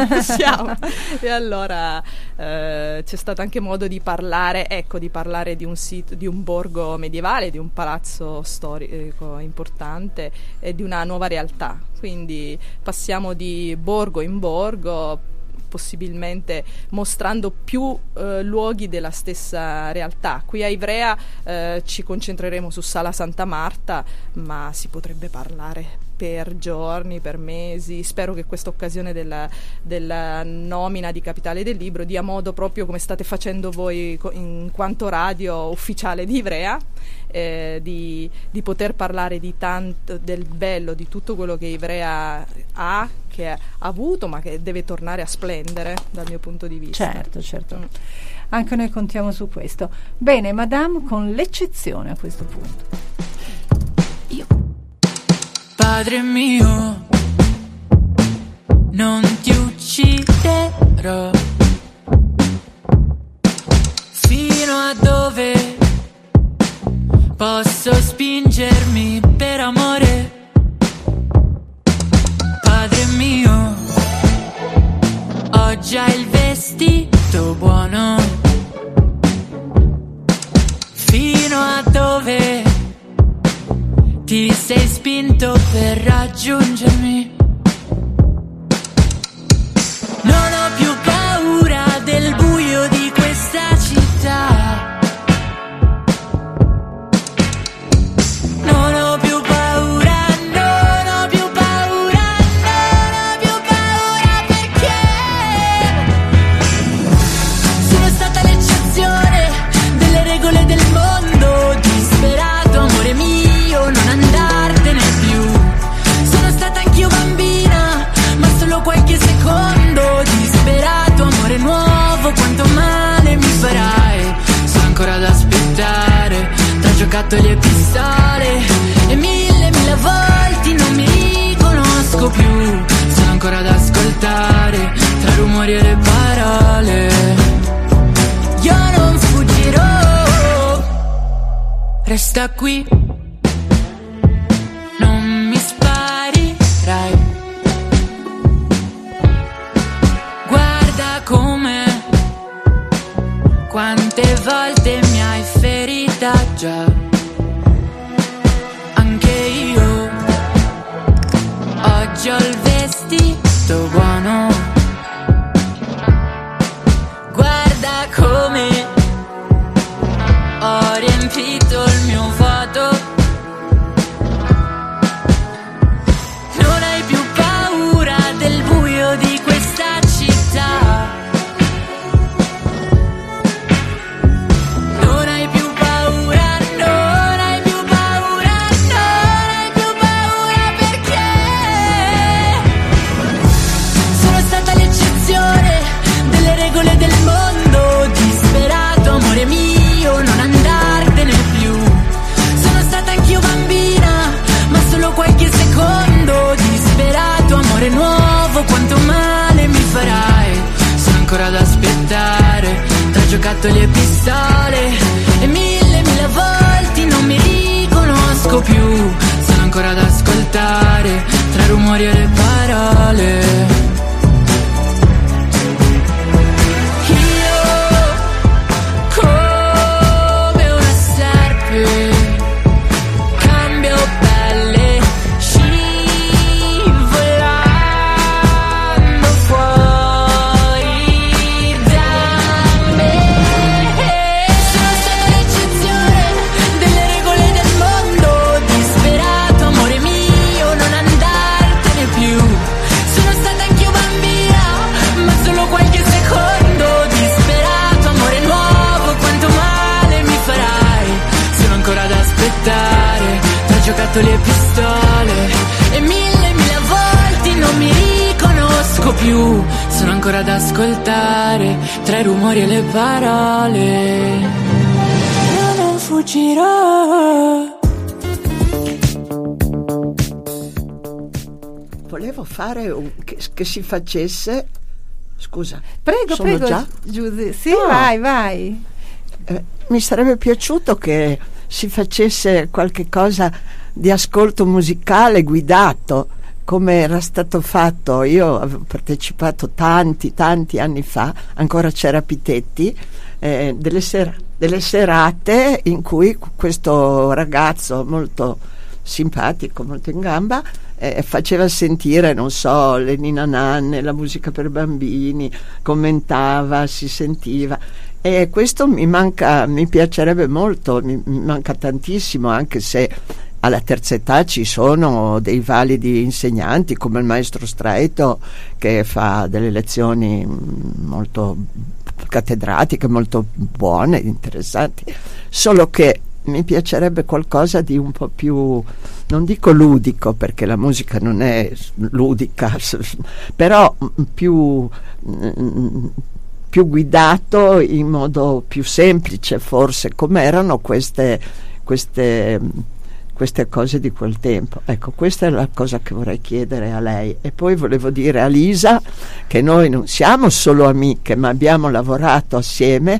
[SPEAKER 5] E allora c'è stato anche modo di parlare di un sito, di un borgo medievale, di un palazzo storico importante e di una nuova realtà. Quindi passiamo di borgo in borgo, possibilmente mostrando più luoghi della stessa realtà. Qui a Ivrea ci concentreremo su Sala Santa Marta, ma si potrebbe parlare per giorni, per mesi. Spero che questa occasione della nomina di Capitale del Libro dia modo, proprio come state facendo voi in quanto radio ufficiale di Ivrea, di poter parlare di tanto del bello, di tutto quello che Ivrea ha, che ha avuto, ma che deve tornare a splendere dal mio punto di vista.
[SPEAKER 1] Certo. Anche noi contiamo su questo. Bene, Madame, con l'eccezione a questo punto.
[SPEAKER 8] Padre mio, non ti ucciderò. Fino a dove posso spingermi per amore? Padre mio, ho già il vestito buono. Fino a dove ti sei spinto per raggiungermi? Non ho più paura del buio di questa città. Non ho più paura, non ho più paura, non ho più paura, perché sono stata l'eccezione delle regole del mondo. Disperato, amore mio, non andartene più. Sono stata anch'io bambina, ma solo qualche secondo. Disperato, amore nuovo, quanto male mi farai. Sono ancora ad aspettare, tra giocattoli e pistole, e mille volte non mi riconosco più. Sono ancora ad ascoltare, tra rumori e le parole. Io non fuggirò, resta qui, non mi sparirai. Guarda come, quante volte mi hai ferita già. Anche io oggi ho il vestito buono. Guarda come ho riempito il mio vuoto. Non hai più paura del buio di questa città. Non hai più paura, non hai più paura, non hai più paura, perché sono stata l'eccezione delle regole del mondo. Disperato, amore mio, non andartene più. Sono stata anch'io bambina, ma solo qualche secondo. Disperato, amore nuovo, quanto male mi farai. Sono ancora ad aspettare, tra giocattoli e pistole, e mille volte non mi riconosco più. Sono ancora ad ascoltare, tra rumori e le parole. Come una serpe cambio pelle, scivolando fuori da me. Sono stata l'eccezione delle regole del mondo. Disperato, amore mio, non andartene più. Sono stata anch'io bambina, ma solo qualche secondo. Disperato, amore nuovo, quanto male mi farai. Sono ancora ad aspettare, tra giocattoli e pistole, e mille volte non mi riconosco più. Sono ancora ad ascoltare, tra i rumori e le parole. Io non fuggirò.
[SPEAKER 6] Volevo fare che si facesse. Scusa,
[SPEAKER 1] Prego,
[SPEAKER 6] sono già?
[SPEAKER 1] Giusy. Sì,
[SPEAKER 6] No.
[SPEAKER 1] vai.
[SPEAKER 6] Mi sarebbe piaciuto che si facesse qualche cosa di ascolto musicale guidato, come era stato fatto. Io avevo partecipato tanti anni fa, ancora c'era Pitetti, delle serate in cui questo ragazzo molto simpatico, molto in gamba, faceva sentire, non so, le Nina Nanne, la musica per bambini, commentava, si sentiva. E questo mi piacerebbe molto, mi manca tantissimo, anche se alla terza età ci sono dei validi insegnanti come il maestro Straito, che fa delle lezioni molto cattedratiche, molto buone, interessanti, solo che mi piacerebbe qualcosa di un po' più, non dico ludico perché la musica non è ludica, però più guidato in modo più semplice, forse, come erano queste cose di quel tempo. Ecco, questa è la cosa che vorrei chiedere a lei. E poi volevo dire a Lisa che noi non siamo solo amiche, ma abbiamo lavorato assieme,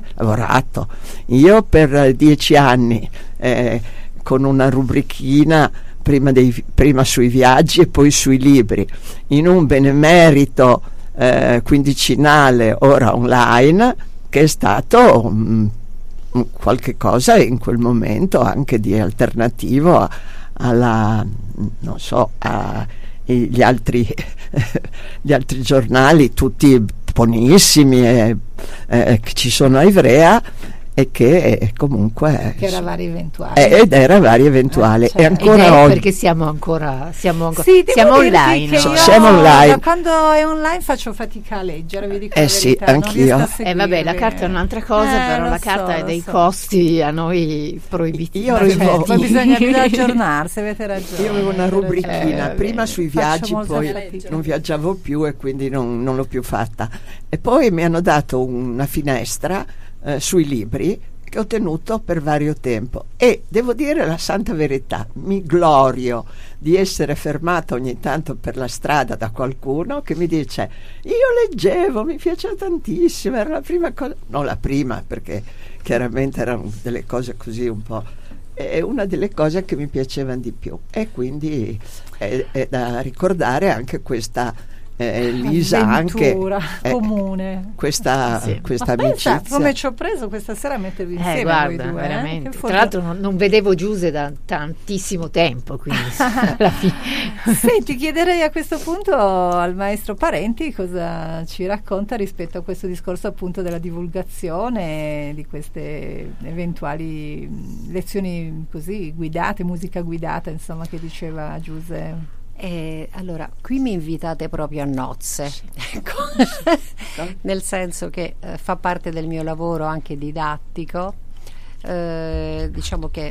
[SPEAKER 6] io per 10 anni con una rubrichina prima sui viaggi e poi sui libri, in un benemerito quindicinale, ora online, che è stato qualche cosa in quel momento anche di alternativo alla, non so, gli altri giornali, tutti buonissimi, che ci sono a Ivrea, e che comunque
[SPEAKER 1] che era vari eventuali,
[SPEAKER 6] ed era vari eventuali,
[SPEAKER 1] certo.
[SPEAKER 6] E ancora oggi,
[SPEAKER 9] perché siamo online,
[SPEAKER 1] siamo
[SPEAKER 6] online.
[SPEAKER 1] Da quando è online faccio fatica a leggere, vi dico la
[SPEAKER 6] sì,
[SPEAKER 1] verità,
[SPEAKER 6] anch'io.
[SPEAKER 9] Vabbè, la carta è un'altra cosa, però la carta ha dei costi a noi proibitivi.
[SPEAKER 6] Io avevo,
[SPEAKER 1] ma bisogna più aggiornarsi, avete ragione.
[SPEAKER 6] Io avevo una rubrichina prima sui viaggi, poi
[SPEAKER 1] fatica.
[SPEAKER 6] non viaggiavo più e quindi non l'ho più fatta, e poi mi hanno dato una finestra sui libri che ho tenuto per vario tempo, e devo dire la santa verità, mi glorio di essere fermata ogni tanto per la strada da qualcuno che mi dice: io leggevo, mi piaceva tantissimo, era la prima cosa, non la prima perché chiaramente erano delle cose così un po', è una delle cose che mi piacevano di più, e quindi è da ricordare anche questa Lisa, anche
[SPEAKER 1] comune,
[SPEAKER 6] questa amicizia.
[SPEAKER 1] Pensa, come ci ho preso questa sera a mettervi insieme,
[SPEAKER 9] guarda,
[SPEAKER 1] voi due,
[SPEAKER 9] veramente. Tra l'altro non vedevo Giuse da tantissimo tempo, quindi alla fine.
[SPEAKER 1] Senti, chiederei a questo punto al maestro Parenti cosa ci racconta rispetto a questo discorso appunto della divulgazione di queste eventuali lezioni così guidate, musica guidata, insomma, che diceva Giuse.
[SPEAKER 4] Allora, qui mi invitate proprio a nozze, ecco. Nel senso che fa parte del mio lavoro anche didattico. Diciamo che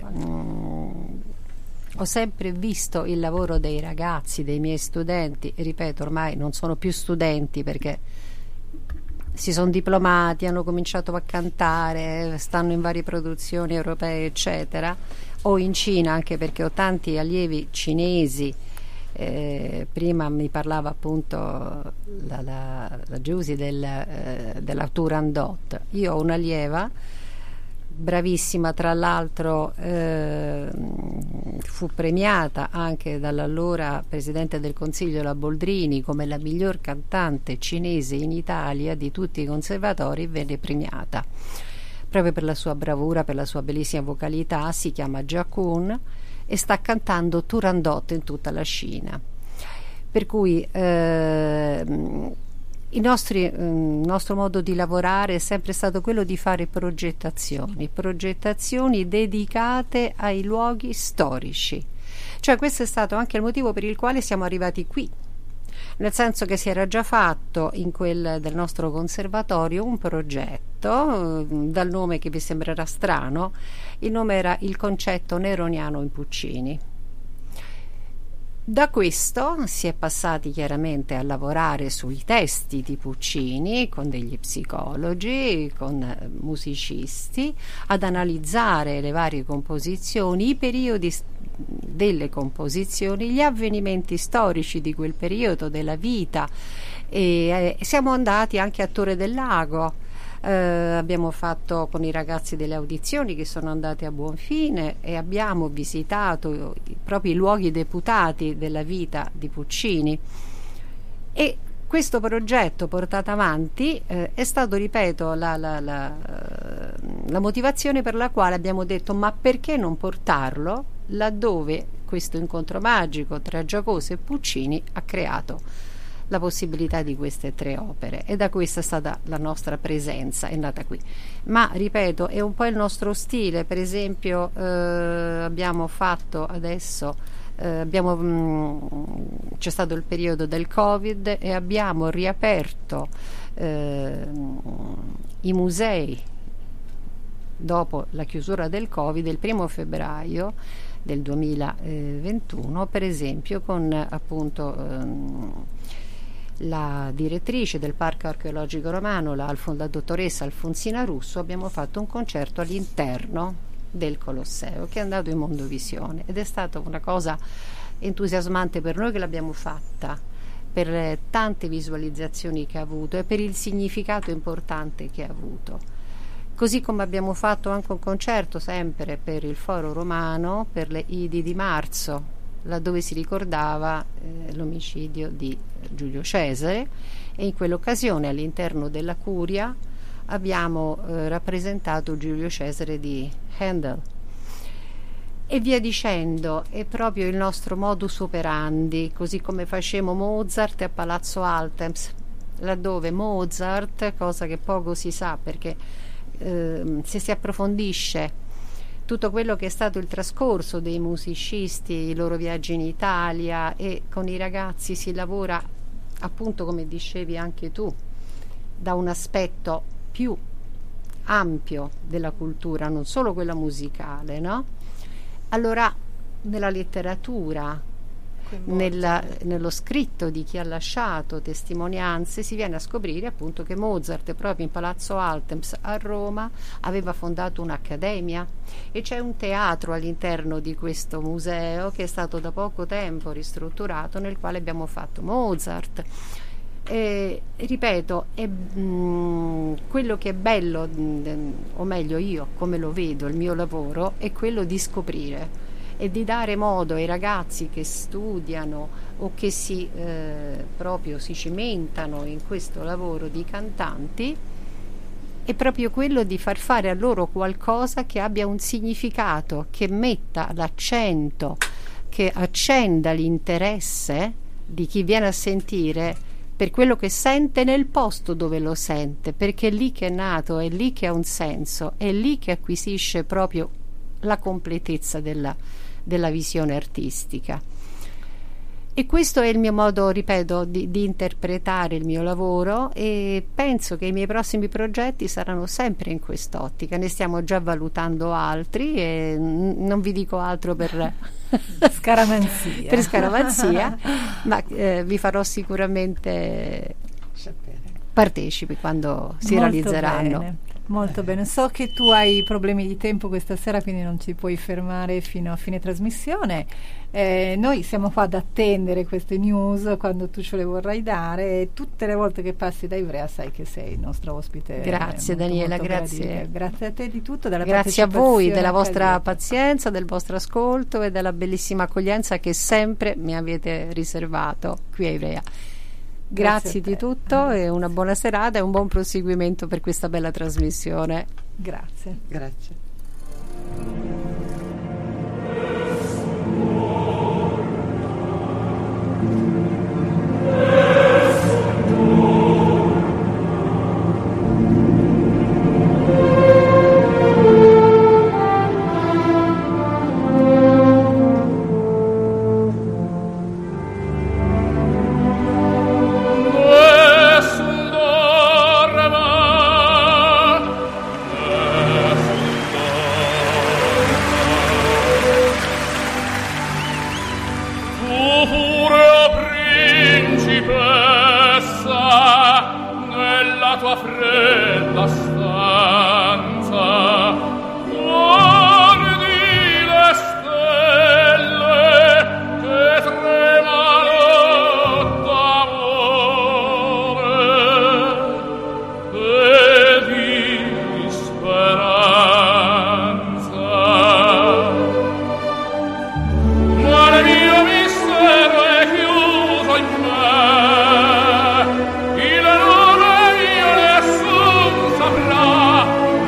[SPEAKER 4] ho sempre visto il lavoro dei ragazzi, dei miei studenti, e ripeto, ormai non sono più studenti perché si sono diplomati, hanno cominciato a cantare, stanno in varie produzioni europee, eccetera, o in Cina, anche perché ho tanti allievi cinesi. Prima mi parlava appunto la Giusy della Turandot. Io ho un'allieva bravissima, tra l'altro fu premiata anche dall'allora presidente del Consiglio, la Boldrini, come la miglior cantante cinese in Italia di tutti i conservatori. Venne premiata proprio per la sua bravura, per la sua bellissima vocalità. Si chiama Jia Kun e sta cantando Turandot in tutta la Cina, per cui il nostro modo di lavorare è sempre stato quello di fare progettazioni dedicate ai luoghi storici, cioè questo è stato anche il motivo per il quale siamo arrivati qui, nel senso che si era già fatto del nostro conservatorio un progetto dal nome che vi sembrerà strano. Il nome era Il concetto neroniano in Puccini. Da questo si è passati chiaramente a lavorare sui testi di Puccini con degli psicologi, con musicisti, ad analizzare le varie composizioni, i periodi delle composizioni, gli avvenimenti storici di quel periodo della vita, e siamo andati anche a Torre del Lago. Abbiamo fatto con i ragazzi delle audizioni che sono andati a buon fine, e abbiamo visitato proprio i luoghi deputati della vita di Puccini, e questo progetto portato avanti è stato, ripeto, la motivazione per la quale abbiamo detto: ma perché non portarlo laddove questo incontro magico tra Giacosa e Puccini ha creato la possibilità di queste 3 opere, e da questa è stata la nostra presenza, è nata qui. Ma ripeto, è un po' il nostro stile. Per esempio abbiamo fatto adesso c'è stato il periodo del Covid e abbiamo riaperto i musei dopo la chiusura del Covid il 1° febbraio del 2021, per esempio con appunto la direttrice del Parco Archeologico Romano, la dottoressa Alfonsina Russo. Abbiamo fatto un concerto all'interno del Colosseo che è andato in Mondovisione, ed è stata una cosa entusiasmante per noi che l'abbiamo fatta, per tante visualizzazioni che ha avuto e per il significato importante che ha avuto. Così come abbiamo fatto anche un concerto sempre per il Foro Romano per le Idi di marzo, laddove si ricordava l'omicidio di Giulio Cesare, e in quell'occasione all'interno della Curia abbiamo rappresentato Giulio Cesare di Handel, e via dicendo. È proprio il nostro modus operandi, così come facemmo Mozart a Palazzo Altemps, laddove Mozart, cosa che poco si sa perché se si approfondisce tutto quello che è stato il trascorso dei musicisti, i loro viaggi in Italia, e con i ragazzi si lavora, appunto come dicevi anche tu, da un aspetto più ampio della cultura, non solo quella musicale, no? Allora nella letteratura, nello scritto di chi ha lasciato testimonianze, si viene a scoprire appunto che Mozart proprio in Palazzo Altemps a Roma aveva fondato un'accademia, e c'è un teatro all'interno di questo museo che è stato da poco tempo ristrutturato, nel quale abbiamo fatto Mozart. Ripeto, quello che è bello, o meglio io come lo vedo il mio lavoro, è quello di scoprire e di dare modo ai ragazzi che studiano o che proprio si cimentano in questo lavoro di cantanti, è proprio quello di far fare a loro qualcosa che abbia un significato, che metta l'accento, che accenda l'interesse di chi viene a sentire per quello che sente nel posto dove lo sente, perché è lì che è nato, è lì che ha un senso, è lì che acquisisce proprio la completezza della visione artistica. E questo è il mio modo, ripeto, di interpretare il mio lavoro, e penso che i miei prossimi progetti saranno sempre in quest'ottica. Ne stiamo già valutando altri e non vi dico altro per scaramanzia, ma vi farò sicuramente partecipi quando si realizzeranno.
[SPEAKER 1] Bene. Molto bene, so che tu hai problemi di tempo questa sera, quindi non ci puoi fermare fino a fine trasmissione. Noi siamo qua ad attendere queste news quando tu ce le vorrai dare, e tutte le volte che passi da Ivrea sai che sei il nostro ospite.
[SPEAKER 4] Grazie molto, Daniela, molto grazie.
[SPEAKER 1] Grazie a te di tutto,
[SPEAKER 4] grazie a voi della vostra pazienza, del vostro ascolto e della bellissima accoglienza che sempre mi avete riservato qui a Ivrea. Grazie di tutto e una buona serata e un buon proseguimento per questa bella trasmissione.
[SPEAKER 1] Grazie.
[SPEAKER 2] Il nome io nessun saprà.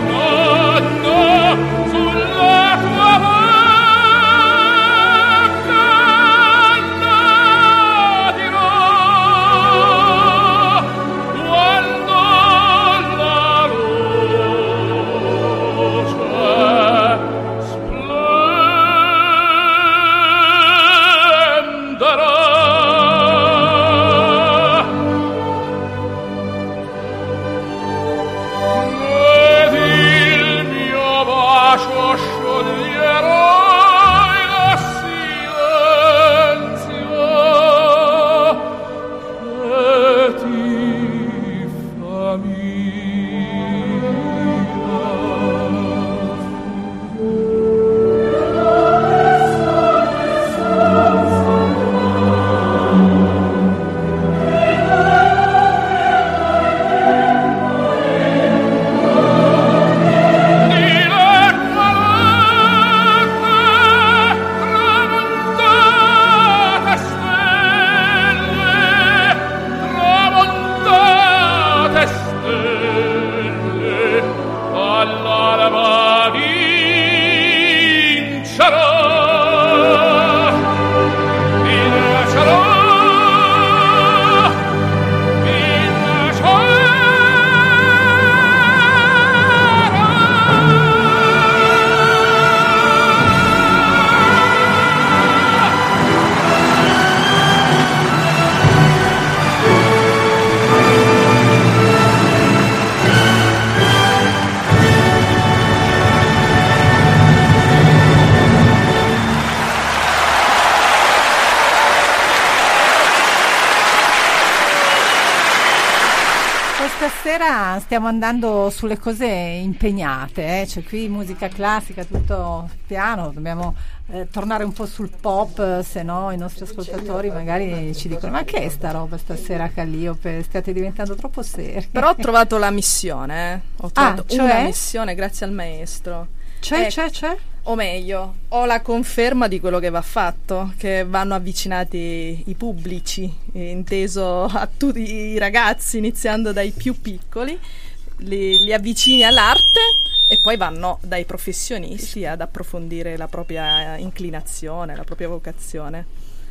[SPEAKER 1] stasera stiamo andando sulle cose impegnate, c'è qui musica classica, tutto piano, dobbiamo tornare un po' sul pop, se no i nostri ascoltatori magari ci dicono: ma che è sta roba stasera, Calliope, state diventando troppo seri.
[SPEAKER 5] Però ho trovato la missione, ho trovato
[SPEAKER 1] cioè?
[SPEAKER 5] una missione grazie al maestro.
[SPEAKER 1] Cioè?
[SPEAKER 5] O meglio, ho la conferma di quello che va fatto, che vanno avvicinati i pubblici, inteso a tutti i ragazzi, iniziando dai più piccoli, li avvicini all'arte e poi vanno dai professionisti ad approfondire la propria inclinazione, la propria vocazione.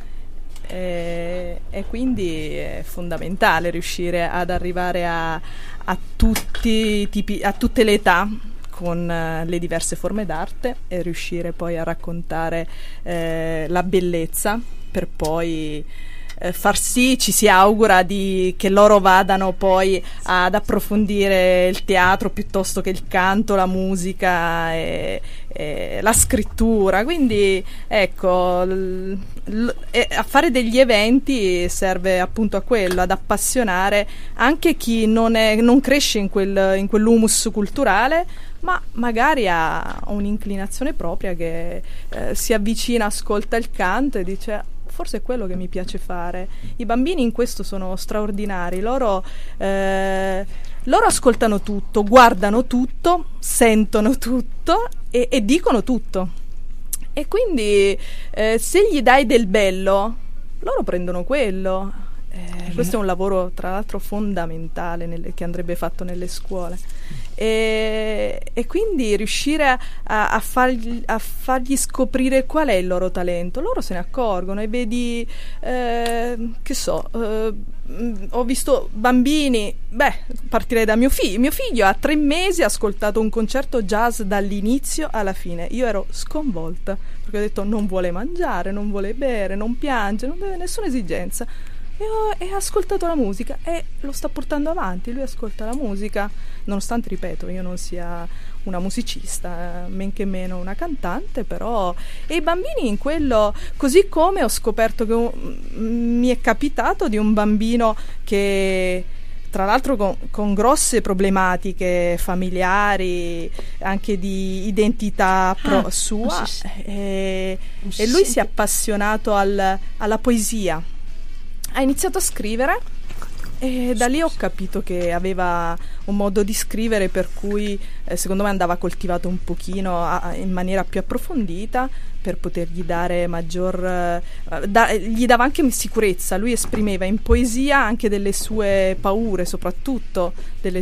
[SPEAKER 5] E quindi è fondamentale riuscire ad arrivare a tutti i tipi, a tutte le età, con le diverse forme d'arte, e riuscire poi a raccontare la bellezza, per poi far sì, ci si augura che loro vadano poi ad approfondire il teatro piuttosto che il canto, la musica e la scrittura. Quindi ecco, a fare degli eventi serve appunto a quello, ad appassionare anche chi non cresce in quell'humus culturale, ma magari ha un'inclinazione propria, che si avvicina, ascolta il canto e dice: forse è quello che mi piace fare. I bambini in questo sono straordinari, loro ascoltano tutto, guardano tutto, sentono tutto e dicono tutto. E quindi se gli dai del bello, loro prendono quello. Questo è un lavoro tra l'altro fondamentale che andrebbe fatto nelle scuole. E quindi riuscire a fargli scoprire qual è il loro talento. Loro se ne accorgono, e vedi, ho visto bambini, partirei da mio figlio a 3 mesi ha ascoltato un concerto jazz dall'inizio alla fine. Io ero sconvolta, perché ho detto: non vuole mangiare, non vuole bere, non piange, non deve nessuna esigenza. E ha ascoltato la musica e lo sta portando avanti. Lui ascolta la musica, nonostante, ripeto, io non sia una musicista, men che meno una cantante, però. E i bambini in quello, così come ho scoperto che mi è capitato di un bambino che, tra l'altro, con grosse problematiche familiari, anche di identità sua, e lui si è appassionato alla poesia. Ha iniziato a scrivere e da lì ho capito che aveva un modo di scrivere per cui secondo me andava coltivato un pochino in maniera più approfondita, per potergli dare gli dava anche sicurezza. Lui esprimeva in poesia anche delle sue paure, soprattutto dei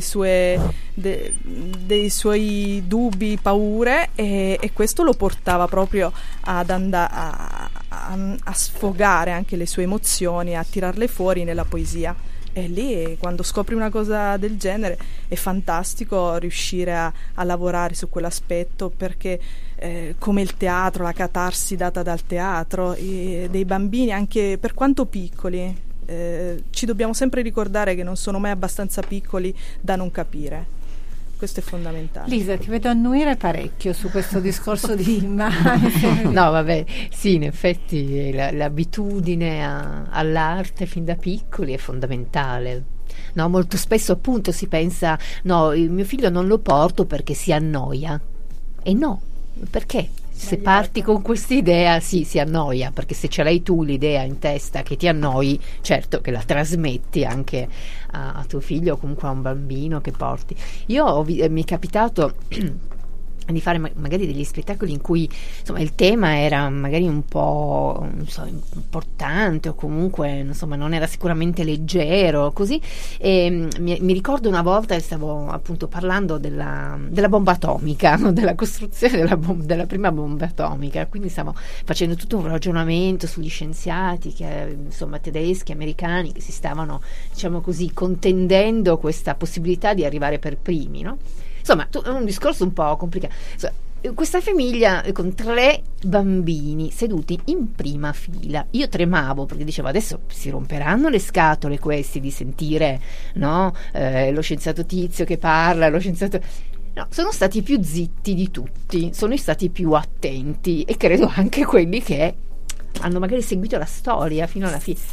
[SPEAKER 5] suoi dubbi, paure, e questo lo portava proprio ad andare a sfogare anche le sue emozioni, a tirarle fuori nella poesia. E lì, quando scopri una cosa del genere, è fantastico riuscire a lavorare su quell'aspetto, perché come il teatro, la catarsi data dal teatro, dei bambini, anche per quanto piccoli, ci dobbiamo sempre ricordare che non sono mai abbastanza piccoli da non capire. Questo è fondamentale.
[SPEAKER 1] Lisa, ti vedo annuire parecchio su questo discorso di immagini.
[SPEAKER 9] No, vabbè, sì, in effetti l'abitudine all'arte fin da piccoli è fondamentale. No, molto spesso appunto si pensa: no, il mio figlio non lo porto perché si annoia. E no, perché? Se parti con quest'idea, sì, si annoia, perché se ce l'hai tu l'idea in testa che ti annoi, certo che la trasmetti anche a tuo figlio, o comunque a un bambino che porti. Mi è capitato di fare magari degli spettacoli in cui, insomma, il tema era magari un po', non so, importante, o comunque, insomma, non era sicuramente leggero, così. E mi ricordo una volta che stavo appunto parlando della bomba atomica, no? Della costruzione della prima bomba atomica, quindi stavo facendo tutto un ragionamento sugli scienziati insomma, tedeschi, americani, che si stavano, diciamo così, contendendo questa possibilità di arrivare per primi, no? Insomma, è un discorso un po' complicato. Questa famiglia con 3 bambini seduti in prima fila. Io tremavo, perché dicevo: adesso si romperanno le scatole questi di sentire, no? Lo scienziato Tizio che parla, lo scienziato... No, sono stati più zitti di tutti, sono stati più attenti, e credo anche quelli che hanno magari seguito la storia fino alla fine.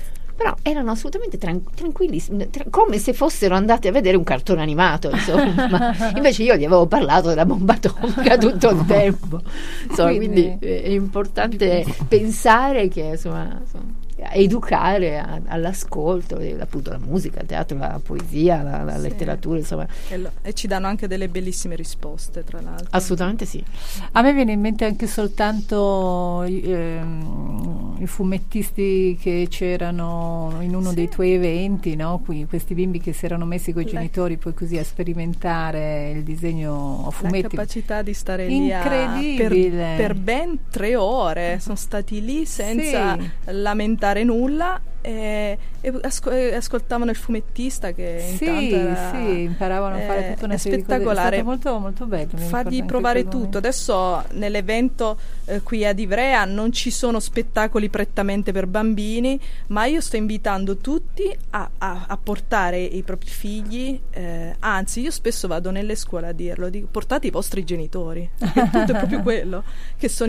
[SPEAKER 9] però erano assolutamente tranquillissimi, come se fossero andati a vedere un cartone animato, insomma. Invece io gli avevo parlato della bomba atomica tutto il tempo, insomma, quindi è importante pensare che insomma educare all'ascolto, appunto la musica, il teatro, la poesia, la letteratura, insomma.
[SPEAKER 5] E ci danno anche delle bellissime risposte, tra l'altro.
[SPEAKER 9] Assolutamente sì.
[SPEAKER 1] A me viene in mente anche soltanto i fumettisti che c'erano in uno dei tuoi eventi, no? Questi bimbi che si erano messi con i genitori poi così a sperimentare il disegno a fumetti.
[SPEAKER 5] La capacità di stare lì
[SPEAKER 1] incredibile
[SPEAKER 5] per ben 3 ore, sono stati lì senza lamentare nulla e ascoltavano il fumettista che intanto
[SPEAKER 1] imparavano a fare tutta una serie di cose.
[SPEAKER 5] Spettacolare.
[SPEAKER 1] È stato molto, molto bello,
[SPEAKER 5] fargli provare tutto. Adesso nell'evento qui ad Ivrea non ci sono spettacoli prettamente per bambini, ma io sto invitando tutti a portare i propri figli, anzi io spesso vado nelle scuole a dirlo, dico, portate i vostri genitori, perché il punto è proprio quello, che sono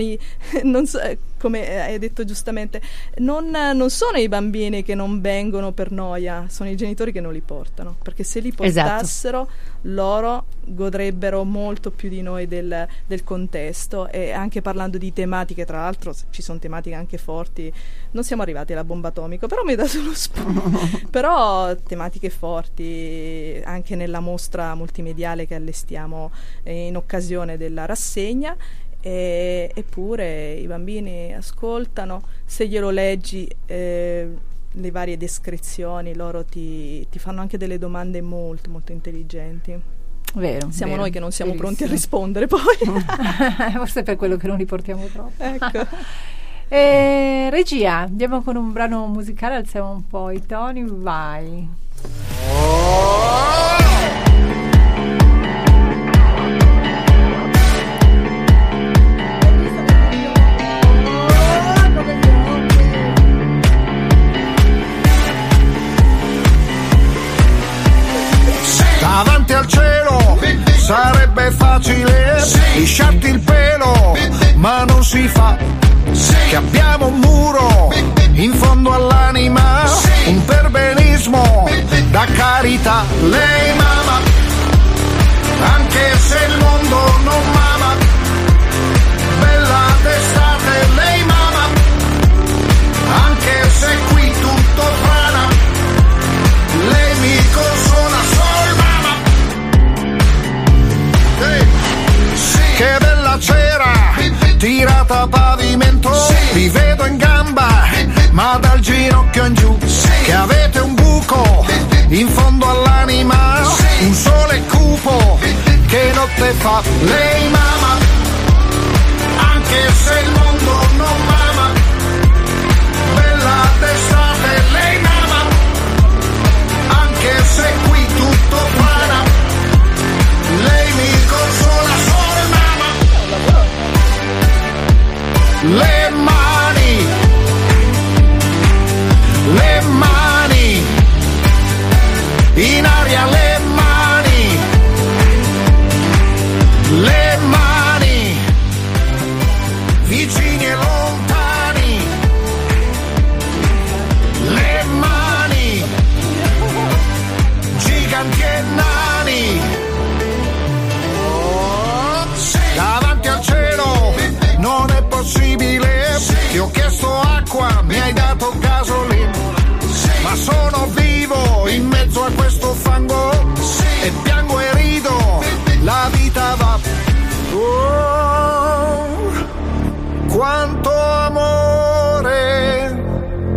[SPEAKER 5] come hai detto giustamente, non sono i bambini che non vengono per noia, sono i genitori che non li portano, perché se li portassero loro godrebbero molto più di noi del contesto. E anche parlando di tematiche, tra l'altro ci sono tematiche anche forti, non siamo arrivati alla bomba atomica, però mi hai dato uno spunto. Però tematiche forti anche nella mostra multimediale che allestiamo in occasione della rassegna. Eppure i bambini ascoltano, se glielo leggi le varie descrizioni, loro ti fanno anche delle domande molto molto intelligenti.
[SPEAKER 1] Vero,
[SPEAKER 5] siamo noi che non siamo
[SPEAKER 1] verissimo.
[SPEAKER 5] pronti a rispondere poi.
[SPEAKER 1] Forse è per quello che non li portiamo troppo.
[SPEAKER 5] Ecco.
[SPEAKER 1] Regia, andiamo con un brano musicale, alziamo un po' i toni, vai.
[SPEAKER 10] Davanti al cielo sarebbe facile lisciarti il pelo, ma non si fa, che abbiamo un muro in fondo all'anima, un perbenismo da carità. Lei mama, anche se il mondo non mama, bella d'estate. Lei mama, anche se qui tutto frana, lei mi consola. Sol mama, che bella cera tirata a pavimento, vi vedo in gamba ma dal ginocchio in giù, che avete un buco in fondo all'anima, un sole cupo che notte fa. Lei mama, anche se il mondo non mama, bella d'estate. Lei mama, anche se qui tutto frana, lei mi consola. Sol mama, le mani, in aria le mani, vicini e lontani, le mani, giganti e nani. Davanti al cielo non è possibile, ti ho chiesto acqua, mi hai dato gasolina, ma sono vivo in mezzo a questo fango e piango e rido, la vita va. Oh, quanto amore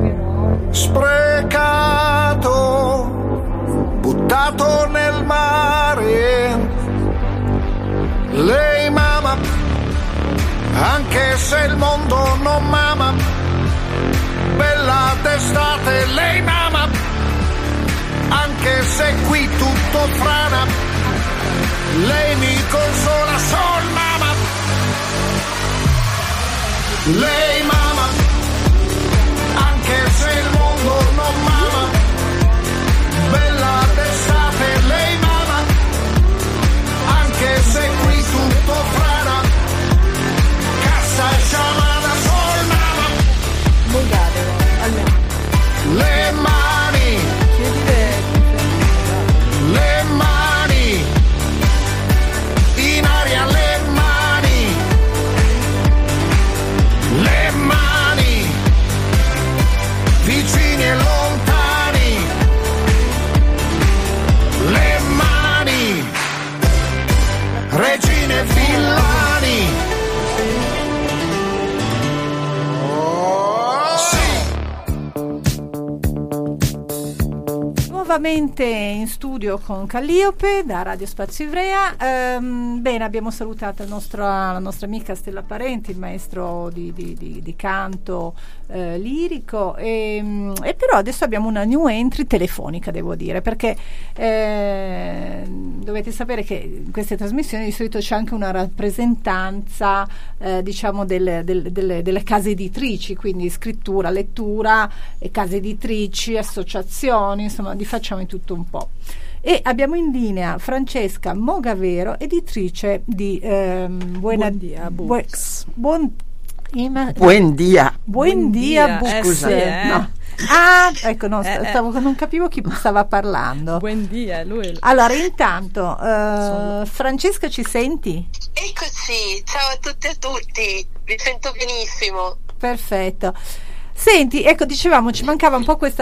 [SPEAKER 10] sprecato, buttato nel mare. Lei mama, anche se il mondo non mama, bella d'estate. Lei mama, anche se qui tutto frana, lei mi consola. Sol mama, lei mama, anche se il mondo non mama, bella d'estate. Lei mama, anche se qui tutto frana, cassa e sciamana. Sol mama,
[SPEAKER 5] Bulgare, almeno.
[SPEAKER 10] le mani,
[SPEAKER 1] nuovamente in studio con Calliope da Radio Spazio Ivrea. Bene, abbiamo salutato la nostra amica Stella Parenti, il maestro di canto lirico, e però adesso abbiamo una new entry telefonica, devo dire, perché dovete sapere che in queste trasmissioni di solito c'è anche una rappresentanza diciamo delle case editrici, quindi scrittura, lettura, e case editrici, associazioni, insomma li facciamo in tutto un po'. E abbiamo in linea Francesca Mogavero, editrice di
[SPEAKER 5] Buendia Books.
[SPEAKER 6] Buendia
[SPEAKER 1] Books.
[SPEAKER 5] Sì,
[SPEAKER 1] no. Ah, ecco, no, non capivo chi stava parlando.
[SPEAKER 5] Buendia, lui.
[SPEAKER 1] Allora, intanto, Francesca, ci senti?
[SPEAKER 11] Eccoci, ciao a tutte e a tutti, vi sento benissimo.
[SPEAKER 1] Perfetto. Senti, ecco, dicevamo, ci mancava un po' questa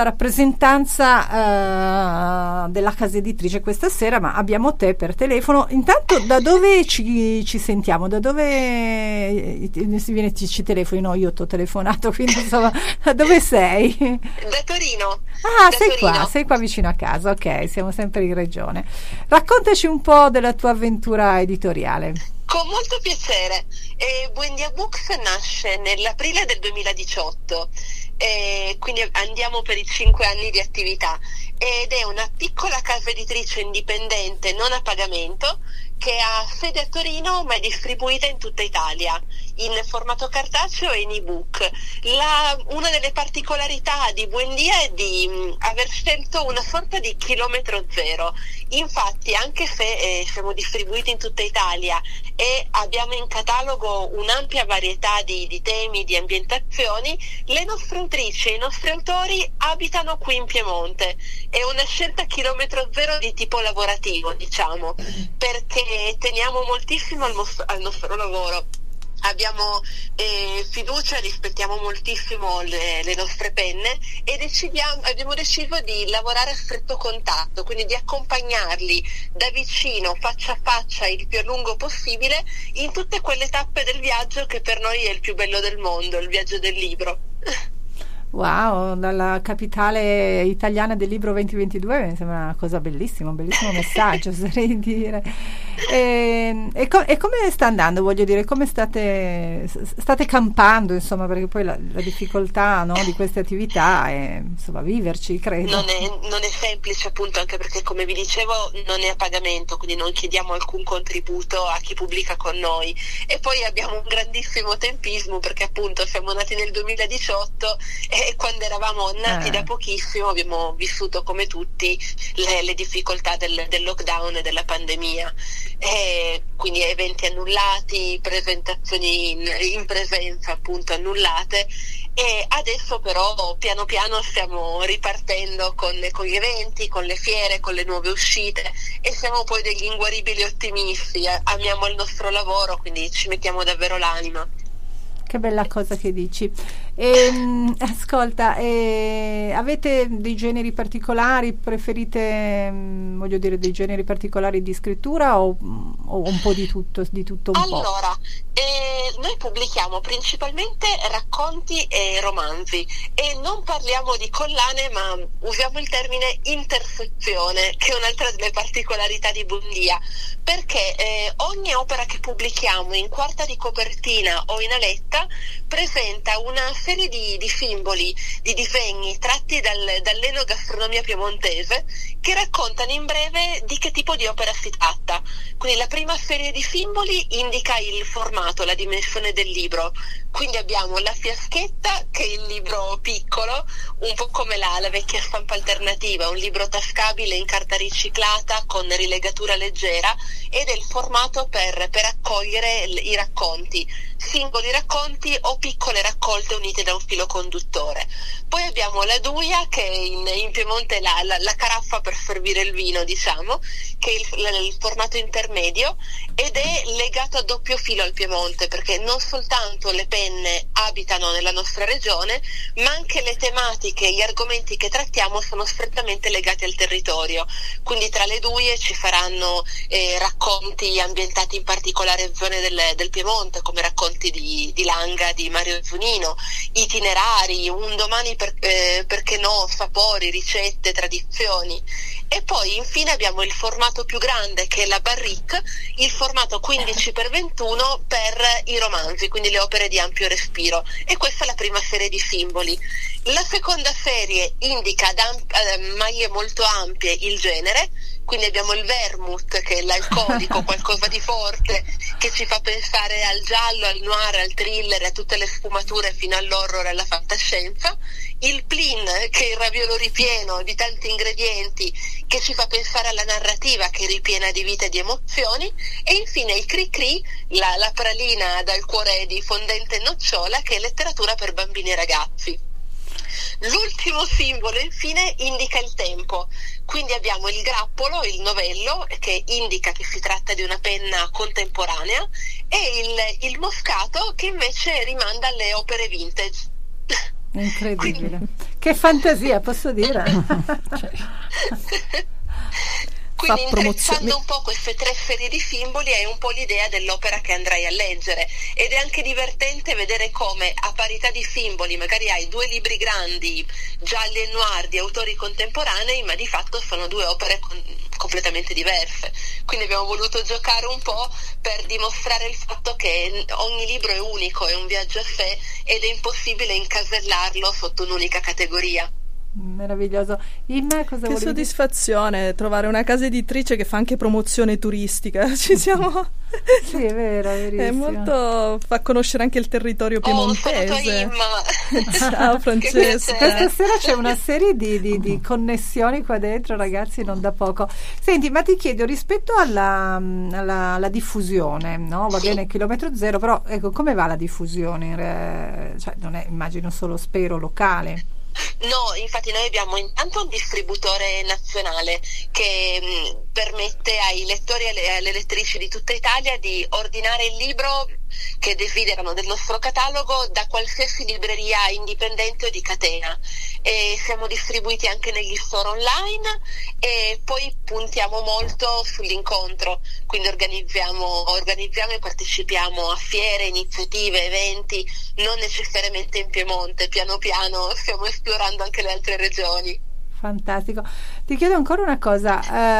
[SPEAKER 1] rappresentanza della casa editrice questa sera, ma abbiamo te per telefono. Intanto, da dove ci sentiamo? Da dove ci telefoni? No, io ti ho telefonato, quindi insomma, da dove sei?
[SPEAKER 11] Da Torino.
[SPEAKER 1] Ah, sei qua vicino a casa, ok, siamo sempre in regione. Raccontaci un po' della tua avventura editoriale.
[SPEAKER 11] Con molto piacere. Buendia Books nasce nell'aprile del 2018, quindi andiamo per i 5 anni di attività, ed è una piccola casa editrice indipendente non a pagamento che ha sede a Torino ma è distribuita in tutta Italia in formato cartaceo e in ebook. Una delle particolarità di Buendia è di aver scelto una sorta di chilometro zero. Infatti, anche se siamo distribuiti in tutta Italia e abbiamo in catalogo un'ampia varietà di temi, di ambientazioni, le nostre autrici e i nostri autori abitano qui in Piemonte. È una scelta chilometro zero di tipo lavorativo, diciamo, perché teniamo moltissimo al nostro lavoro. Abbiamo fiducia, rispettiamo moltissimo le nostre penne e abbiamo deciso di lavorare a stretto contatto, quindi di accompagnarli da vicino, faccia a faccia, il più a lungo possibile, in tutte quelle tappe del viaggio che per noi è il più bello del mondo, il viaggio del libro.
[SPEAKER 1] Wow, dalla capitale italiana del libro 2022 mi sembra una cosa bellissima, un bellissimo messaggio, oserei dire. E come sta andando, voglio dire, come state campando, insomma, perché poi la difficoltà, no, di queste attività è, insomma, viverci, credo.
[SPEAKER 11] Non è semplice, appunto, anche perché, come vi dicevo, non è a pagamento, quindi non chiediamo alcun contributo a chi pubblica con noi, e poi abbiamo un grandissimo tempismo perché appunto siamo nati nel 2018 e quando eravamo nati da pochissimo abbiamo vissuto come tutti le difficoltà del lockdown e della pandemia, e quindi eventi annullati, presentazioni in presenza appunto annullate, e adesso però piano piano stiamo ripartendo con gli eventi, con le fiere, con le nuove uscite, e siamo poi degli inguaribili ottimisti, amiamo il nostro lavoro, quindi ci mettiamo davvero l'anima.
[SPEAKER 1] Che bella cosa che dici. Ascolta, avete dei generi particolari? Preferite, voglio dire, dei generi particolari di scrittura o un po' di tutto un po'?
[SPEAKER 11] Allora, noi pubblichiamo principalmente racconti e romanzi, e non parliamo di collane, ma usiamo il termine intersezione, che è un'altra delle particolarità di Buendia, perché ogni opera che pubblichiamo in quarta di copertina o in aletta presenta una serie di simboli, di disegni tratti dall'enogastronomia piemontese, che raccontano in breve di che tipo di opera si tratta. Quindi la prima serie di simboli indica il formato, la dimensione del libro. Quindi abbiamo la fiaschetta, che è il libro piccolo, un po' come la vecchia stampa alternativa, un libro tascabile in carta riciclata con rilegatura leggera, ed è il formato per accogliere i racconti, singoli racconti o piccole raccolte unite da un filo conduttore. Poi abbiamo la duia, che in Piemonte è la caraffa per servire il vino, diciamo, che è il formato intermedio, ed è legato a doppio filo al Piemonte, perché non soltanto le penne abitano nella nostra regione, ma anche le tematiche, gli argomenti che trattiamo sono strettamente legati al territorio. Quindi tra le duie ci saranno racconti ambientati in particolari zone del Piemonte, come racconti di Langa, di Mario Zunino, itinerari, un domani per perché no, sapori, ricette, tradizioni. E poi infine abbiamo il formato più grande, che è la barrique, il formato 15x21 per i romanzi, quindi le opere di ampio respiro, e questa è la prima serie di simboli. La seconda serie indica ad maglie molto ampie il genere, quindi abbiamo il vermouth, che è l'alcolico, qualcosa di forte, che ci fa pensare al giallo, al noir, al thriller, a tutte le sfumature fino all'horror e alla fantascienza. Il plin, che è il raviolo ripieno di tanti ingredienti, che ci fa pensare alla narrativa, che è ripiena di vita e di emozioni. E infine il cri-cri, la pralina dal cuore di fondente nocciola, che è letteratura per bambini e ragazzi. L'ultimo simbolo infine indica il tempo, quindi abbiamo il grappolo, il novello, che indica che si tratta di una penna contemporanea, e il moscato, che invece rimanda alle opere vintage.
[SPEAKER 1] Incredibile. Che fantasia, posso dire?
[SPEAKER 11] Quindi intrecciando un po' queste tre serie di simboli hai un po' l'idea dell'opera che andrai a leggere, ed è anche divertente vedere come a parità di simboli magari hai due libri grandi, gialli e noir, di autori contemporanei, ma di fatto sono due opere completamente diverse. Quindi abbiamo voluto giocare un po' per dimostrare il fatto che ogni libro è unico, è un viaggio a sé, ed è impossibile incasellarlo sotto un'unica categoria.
[SPEAKER 1] Meraviglioso. Imma, cosa
[SPEAKER 5] che soddisfazione trovare una casa editrice che fa anche promozione turistica. Ci siamo.
[SPEAKER 1] Sì, è vero, è verissimo.
[SPEAKER 5] È molto, fa conoscere anche il territorio piemontese. Ciao Francesca.
[SPEAKER 1] Questa sera c'è una serie di connessioni qua dentro, ragazzi, non da poco. Senti, ma ti chiedo, rispetto alla diffusione, no? Va bene, chilometro zero, però ecco, come va la diffusione? Cioè, non è, immagino, solo, spero, locale.
[SPEAKER 11] No, infatti noi abbiamo intanto un distributore nazionale che permette ai lettori e alle lettrici di tutta Italia di ordinare il libro che desiderano del nostro catalogo da qualsiasi libreria indipendente o di catena, e siamo distribuiti anche negli store online, e poi puntiamo molto sull'incontro, quindi organizziamo e partecipiamo a fiere, iniziative, eventi, non necessariamente in Piemonte, piano piano stiamo esplorando anche le altre regioni.
[SPEAKER 1] Fantastico. Ti chiedo ancora una cosa.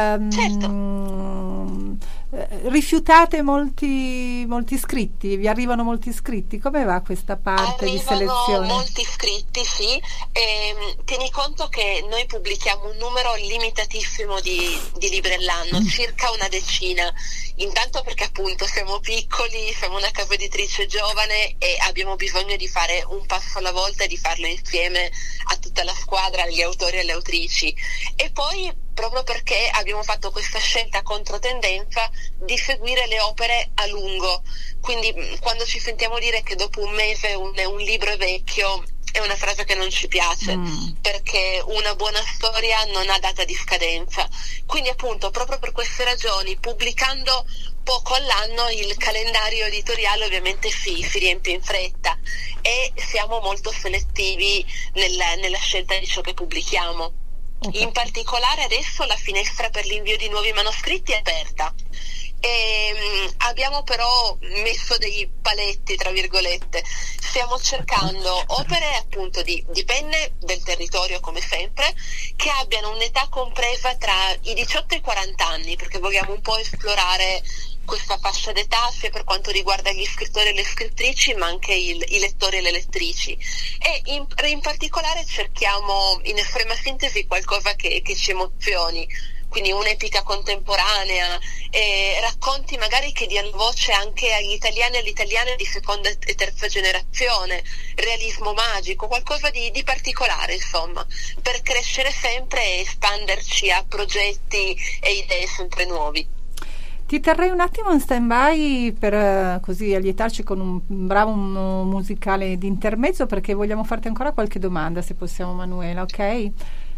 [SPEAKER 11] Certo.
[SPEAKER 1] Rifiutate molti iscritti? Vi arrivano molti iscritti? Come va questa parte di selezione?
[SPEAKER 11] Arrivano molti iscritti, sì. Tieni conto che noi pubblichiamo un numero limitatissimo di libri all'anno, circa una decina. Intanto perché appunto siamo piccoli, siamo una casa editrice giovane e abbiamo bisogno di fare un passo alla volta e di farlo insieme a tutta la squadra, agli autori e alle autrici. E poi proprio perché abbiamo fatto questa scelta controtendenza di seguire le opere a lungo, quindi quando ci sentiamo dire che dopo un mese un libro è vecchio, è una frase che non ci piace, perché una buona storia non ha data di scadenza. Quindi appunto proprio per queste ragioni, pubblicando poco all'anno, il calendario editoriale ovviamente si riempie in fretta, e siamo molto selettivi nella scelta di ciò che pubblichiamo. Okay. In particolare adesso la finestra per l'invio di nuovi manoscritti è aperta. Abbiamo però messo dei paletti, tra virgolette. Stiamo cercando opere appunto di penne del territorio, come sempre, che abbiano un'età compresa tra i 18 e i 40 anni, perché vogliamo un po' esplorare questa fascia d'età sia per quanto riguarda gli scrittori e le scrittrici, ma anche i lettori e le lettrici. E in particolare cerchiamo in estrema sintesi qualcosa che ci emozioni, quindi un'epica contemporanea, racconti magari che diano voce anche agli italiani e alle italiane di seconda e terza generazione, realismo magico, qualcosa di particolare, insomma, per crescere sempre e espanderci a progetti e idee sempre nuovi.
[SPEAKER 1] Ti terrei un attimo in stand-by per così allietarci con un bravo musicale di intermezzo, perché vogliamo farti ancora qualche domanda, se possiamo, Manuela, ok?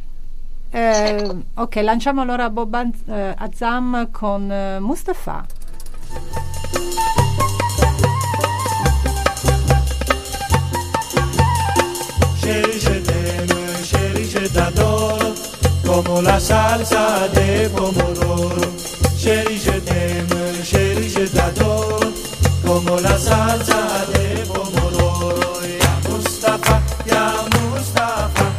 [SPEAKER 1] Ok, lanciamo allora Bob Azam con Mustafa.
[SPEAKER 2] Chérie, je t'aime, chérie, je t'adore, como la salsa de pomodoro. Chérie, je t'aime, chérie, je t'adore, como la salsa de pomodoro. Ya Mustafa, ya Mustafa.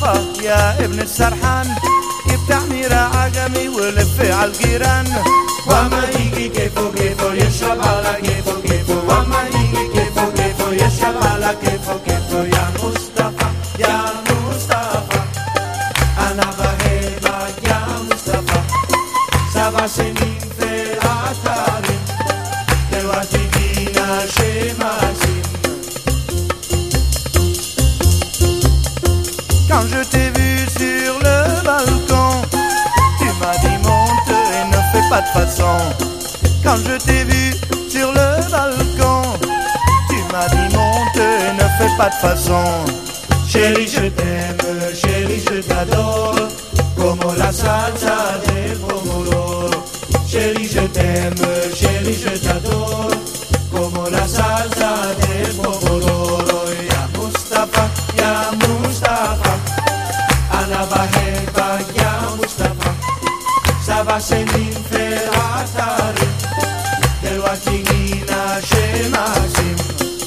[SPEAKER 12] مصطفى يا ابن السرحان جبت عميرة عجمي ولف عالجيران وما يجي كيفه كيفه يشرب على كيفه كيفه وما يجي كيفه كيفه يشرب على كيفه كيفه يا مصطفى يا مصطفى أنا بحبك يا مصطفى 7 سنين في العطارين دلوقتي جينا شماسين. Quand je t'ai vu sur le balcon, tu m'as dit monte et ne fais pas de façon. Quand je t'ai vu sur le balcon, tu m'as dit monte et ne fais pas de façon. Chérie je t'aime, chérie je t'adore, como la salsa del pomodoro. Chérie je t'aime, chérie je t'adore, como la salsa del pomodoro. Ya Mustafa, ya Mustafa, Ana بحبك يا مصطفى 7 سنين في العطاري دلوقتي جينا شماسين.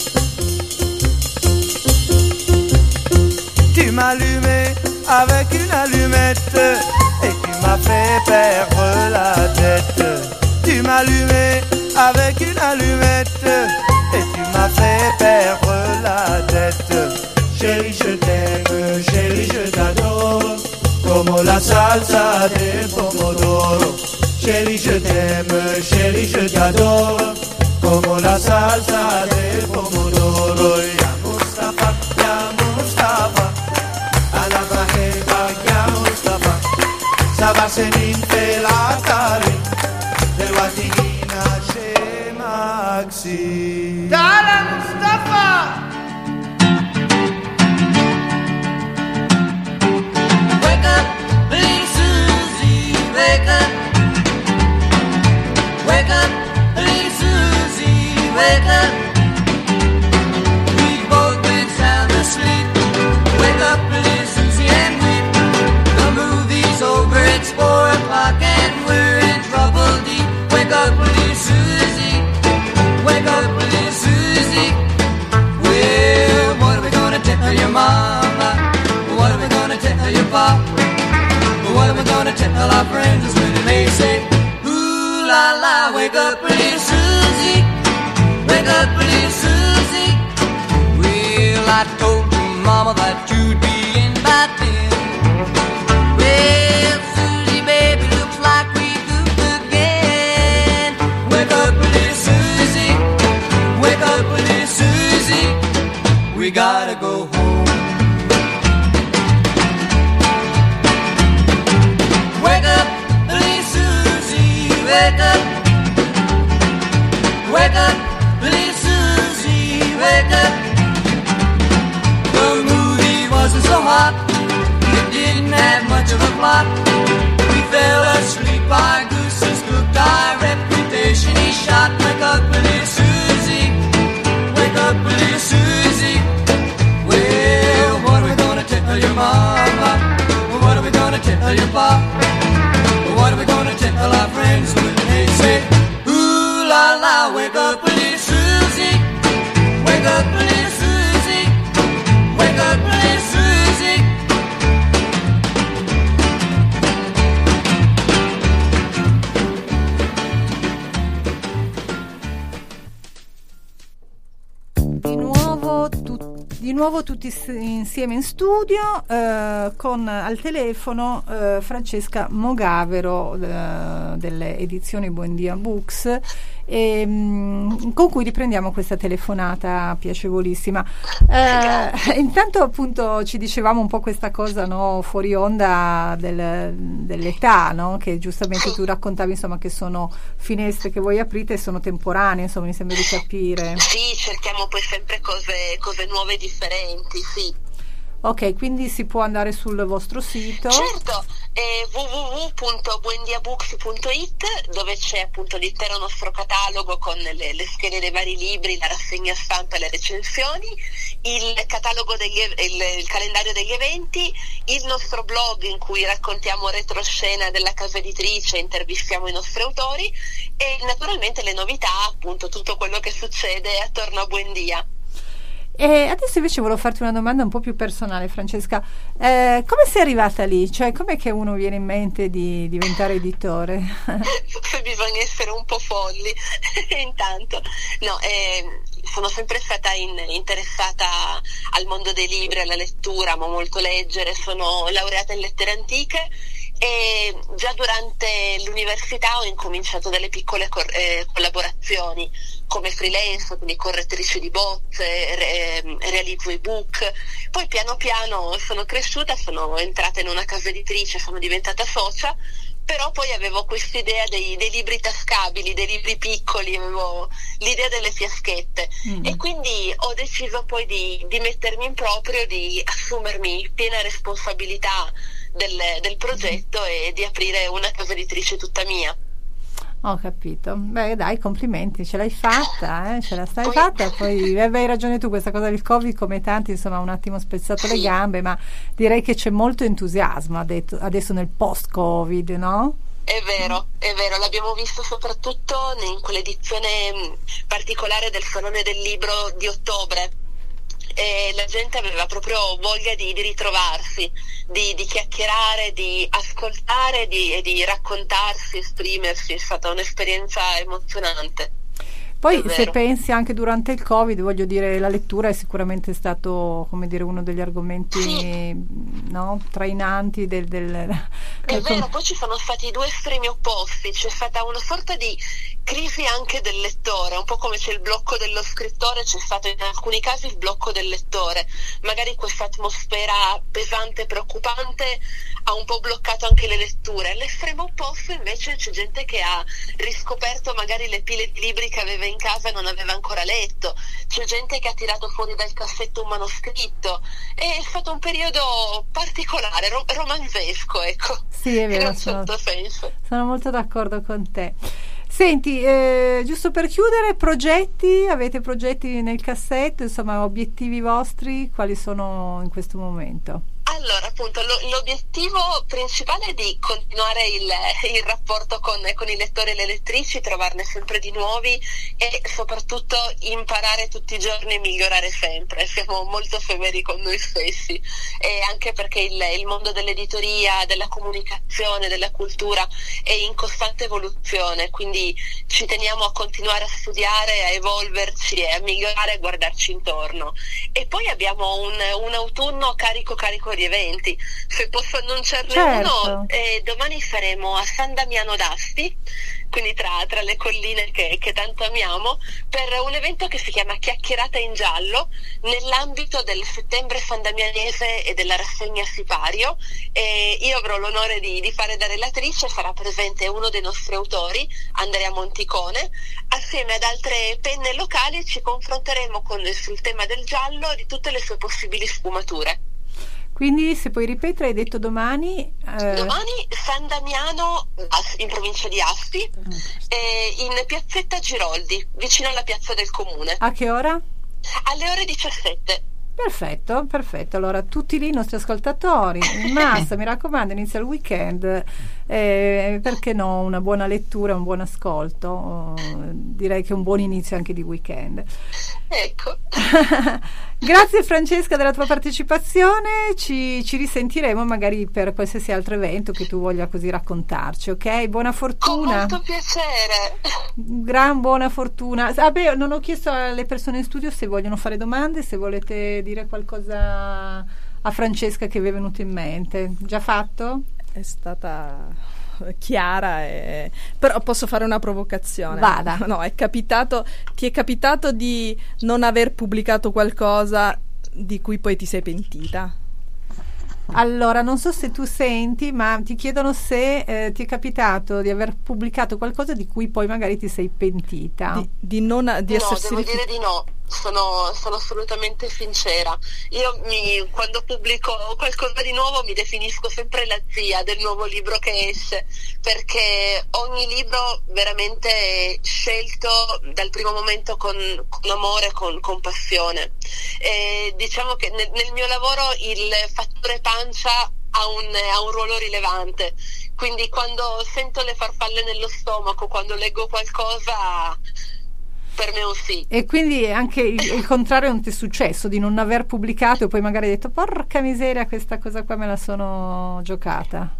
[SPEAKER 12] Tu m'as allumé avec une allumette et tu m'as fait perdre la tête. Tu m'as allumé avec une allumette et tu m'as fait perdre la tête. Chérie je t'aime, chérie je t'adore, como la salsa del pomodoro. Chérie je t'aime, chérie je t'adore, como la salsa del pomodoro. Ya Mustafa, ya Mustafa, Ana بحبك يا مصطفى 7 سنين في العطاري دلوقتي جينا شماسين. تعال مصطفى
[SPEAKER 8] wake up, wake up, please Susie, wake up. We've both been sound asleep. Wake up, please Susie, and weep. The movie's over, it's 4 o'clock and we're in trouble deep. Wake up, please Susie, wake up, please Susie. Well, what are we gonna tell your mama? What are we gonna tell your papa? What are we gonna tell our friends when they say, ooh la la, wake up pretty Susie, wake up pretty Susie. Well, I told your mama that you'd be in by 10. Well, Susie, baby, looks like we goofed again. Wake up pretty Susie, wake up pretty Susie. We gotta go home. Wake up, please Susie, wake up. Wake up, please Susie, wake up. The movie wasn't so hot, it didn't have much of a plot. We fell asleep, our gooses cooked, our reputation he shot. Wake up, please Susie, wake up, please Susie. Well, what are we gonna tell your mama? What are we gonna tell your papa? What are we gonna tell our friends when they say, ooh la la, wake up please Susie, wake up please Susie, wake up please Susie.
[SPEAKER 1] Di nuovo tutti insieme in studio con al telefono Francesca Mogavero delle edizioni Buendia Books con cui riprendiamo questa telefonata piacevolissima. Intanto appunto ci dicevamo un po' questa cosa, no, fuori onda dell'età, no? Che giustamente tu raccontavi, insomma, che sono finestre che voi aprite e sono temporanee, insomma, mi sembra di capire.
[SPEAKER 11] Sì, cerchiamo poi sempre cose nuove e differenti, sì.
[SPEAKER 1] Ok, quindi si può andare sul vostro sito?
[SPEAKER 11] Certo, www.buendiabooks.it, dove c'è appunto l'intero nostro catalogo con le schede dei vari libri, la rassegna stampa e le recensioni, il catalogo il calendario degli eventi, il nostro blog in cui raccontiamo retroscena della casa editrice, intervistiamo i nostri autori e naturalmente le novità, appunto tutto quello che succede attorno a Buendia.
[SPEAKER 1] E adesso invece volevo farti una domanda un po' più personale, Francesca. Come sei arrivata lì? Cioè, com'è che uno viene in mente di diventare editore?
[SPEAKER 11] Bisogna essere un po' folli intanto. No, sono sempre stata interessata al mondo dei libri, alla lettura, amo molto leggere, sono laureata in lettere antiche e già durante l'università ho incominciato delle piccole collaborazioni come freelance, quindi correttrice di bozze, realizzo ebook. Poi piano piano sono cresciuta, sono entrata in una casa editrice, sono diventata socia, però poi avevo quest'idea dei libri tascabili, dei libri piccoli, avevo l'idea delle fiaschette e quindi ho deciso poi di mettermi in proprio, di assumermi piena responsabilità del progetto e di aprire una casa editrice tutta mia.
[SPEAKER 1] Ho capito. Beh, dai, complimenti, ce l'hai fatta, ce la stai fatta. Poi hai ragione tu, questa cosa del Covid, come tanti, insomma, ha un attimo spezzato le gambe, ma direi che c'è molto entusiasmo adesso nel post-Covid, no?
[SPEAKER 11] È vero, l'abbiamo visto soprattutto in quell'edizione particolare del Salone del Libro di ottobre. E la gente aveva proprio voglia di ritrovarsi, di chiacchierare, di ascoltare e di raccontarsi, esprimersi. È stata un'esperienza emozionante.
[SPEAKER 1] Poi se pensi anche durante il Covid, voglio dire, la lettura è sicuramente stato, come dire, uno degli argomenti no, trainanti del
[SPEAKER 11] È vero, poi ci sono stati due estremi opposti, c'è stata una sorta di crisi anche del lettore, un po' come c'è il blocco dello scrittore, c'è stato in alcuni casi il blocco del lettore. Magari questa atmosfera pesante e preoccupante ha un po' bloccato anche le letture. All'estremo opposto invece c'è gente che ha riscoperto magari le pile di libri che aveva in casa e non aveva ancora letto, c'è gente che ha tirato fuori dal cassetto un manoscritto. È stato un periodo particolare, romanzesco, ecco.
[SPEAKER 1] Sì, è vero,
[SPEAKER 11] in un certo senso.
[SPEAKER 1] Sono molto d'accordo con te. Senti, giusto per chiudere, avete progetti nel cassetto, insomma, obiettivi vostri, quali sono in questo momento?
[SPEAKER 11] Allora, appunto, l'obiettivo principale è di continuare il rapporto con i lettori e le lettrici, trovarne sempre di nuovi e soprattutto imparare tutti i giorni e migliorare sempre. Siamo molto severi con noi stessi, e anche perché il mondo dell'editoria, della comunicazione, della cultura è in costante evoluzione, quindi ci teniamo a continuare a studiare, a evolverci e a migliorare, a guardarci intorno. E poi abbiamo un autunno carico di eventi. Se posso annunciarne uno, domani saremo a San Damiano d'Asti, quindi tra le colline che tanto amiamo, per un evento che si chiama Chiacchierata in Giallo, nell'ambito del Settembre Sandamianese e della rassegna Sipario. E io avrò l'onore di fare da relatrice, sarà presente uno dei nostri autori, Andrea Monticone. Assieme ad altre penne locali ci confronteremo sul tema del giallo e di tutte le sue possibili sfumature.
[SPEAKER 1] Quindi, se puoi ripetere, hai detto domani?
[SPEAKER 11] Domani San Damiano, in provincia di Asti, in piazzetta Giroldi, vicino alla piazza del Comune.
[SPEAKER 1] A che ora?
[SPEAKER 11] Alle ore 17.
[SPEAKER 1] Perfetto. Allora, tutti lì i nostri ascoltatori, in massa, mi raccomando, inizia il weekend, perché no, una buona lettura, un buon ascolto, direi che un buon inizio anche di weekend.
[SPEAKER 11] Ecco.
[SPEAKER 1] Grazie Francesca della tua partecipazione, ci risentiremo magari per qualsiasi altro evento che tu voglia così raccontarci, ok? Buona fortuna.
[SPEAKER 11] Con molto piacere.
[SPEAKER 1] Gran buona fortuna. Vabbè, non ho chiesto alle persone in studio se vogliono fare domande, se volete dire qualcosa a Francesca che vi è venuto in mente. Già fatto?
[SPEAKER 5] È stata chiara, però posso fare una provocazione.
[SPEAKER 1] Vada.
[SPEAKER 5] No, ti è capitato di non aver pubblicato qualcosa di cui poi ti sei pentita?
[SPEAKER 1] Allora, non so se tu senti, ma ti chiedono se ti è capitato di aver pubblicato qualcosa di cui poi magari ti sei pentita.
[SPEAKER 11] No, devo dire di no. Sono assolutamente sincera. Io quando pubblico qualcosa di nuovo mi definisco sempre la zia del nuovo libro che esce, perché ogni libro veramente è scelto dal primo momento con amore, con passione. E diciamo che nel mio lavoro il fattore pancia ha un ruolo rilevante, quindi quando sento le farfalle nello stomaco, quando leggo qualcosa, Per me è un sì.
[SPEAKER 1] E quindi anche il contrario non ti è successo, di non aver pubblicato e poi magari hai detto porca miseria, questa cosa qua me la sono giocata?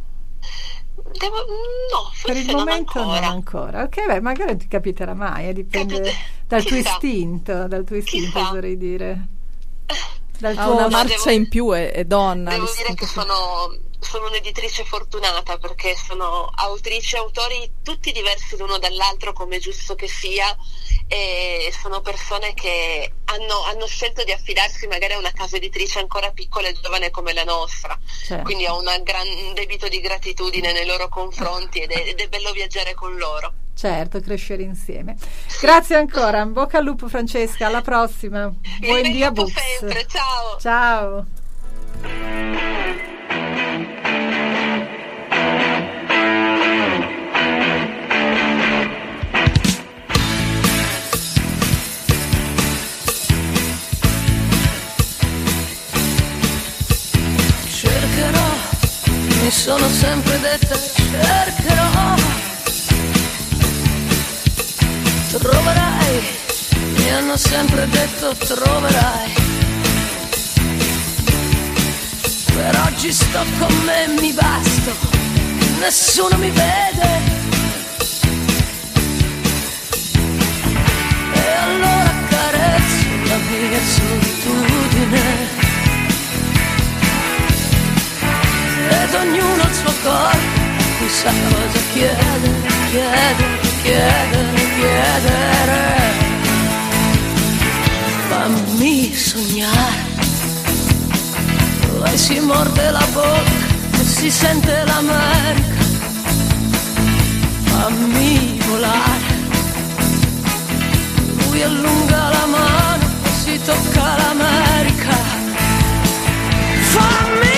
[SPEAKER 11] No,
[SPEAKER 1] per il momento non ancora. Ok, beh, magari non ti capiterà mai, dipende dal tuo istinto, vorrei dire. Dal tuo
[SPEAKER 5] una marcia in più è donna.
[SPEAKER 11] Devo dire che sono un'editrice fortunata, perché sono autrici e autori tutti diversi l'uno dall'altro, come è giusto che sia, e sono persone che hanno scelto di affidarsi magari a una casa editrice ancora piccola e giovane come la nostra, certo. Quindi ho un gran debito di gratitudine nei loro confronti ed è bello viaggiare con loro.
[SPEAKER 1] Certo, crescere insieme. Grazie ancora, in bocca al lupo Francesca, alla prossima. Buon dia Books.
[SPEAKER 11] Sempre, ciao.
[SPEAKER 1] Ciao.
[SPEAKER 13] Cercherò, mi sono sempre detta, cercherò. Troverai, mi hanno sempre detto troverai. Per oggi sto con me, mi basto, nessuno mi vede. E allora carezzo la mia solitudine. Ed ognuno il suo corpo, cui sa cosa chiedere, chiedere, chiedere, chiedere. Fammi sognare. Lei si morde la bocca e si sente l'America. Fammi volare. Lui allunga la mano e si tocca l'America. Fammi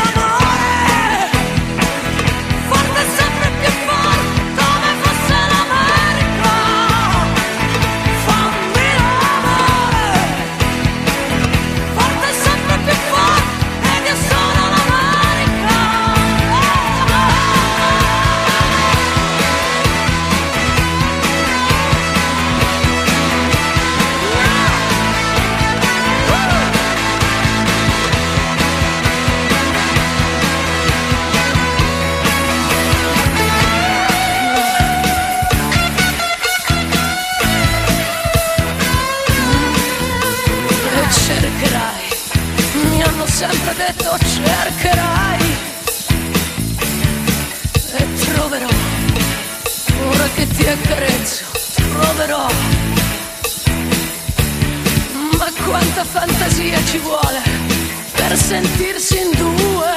[SPEAKER 13] sempre detto cercherai e troverò, ora che ti accarezzo, troverò. Ma quanta fantasia ci vuole per sentirsi in due,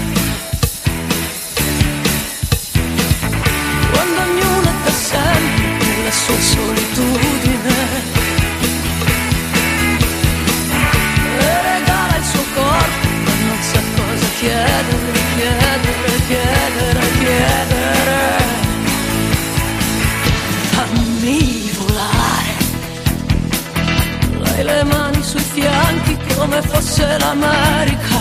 [SPEAKER 13] quando ognuno è da sempre nella sua solitudine. Chiedere, chiedere, chiedere, chiedere. Fammi volare. Lei le mani sui fianchi come fosse l'America.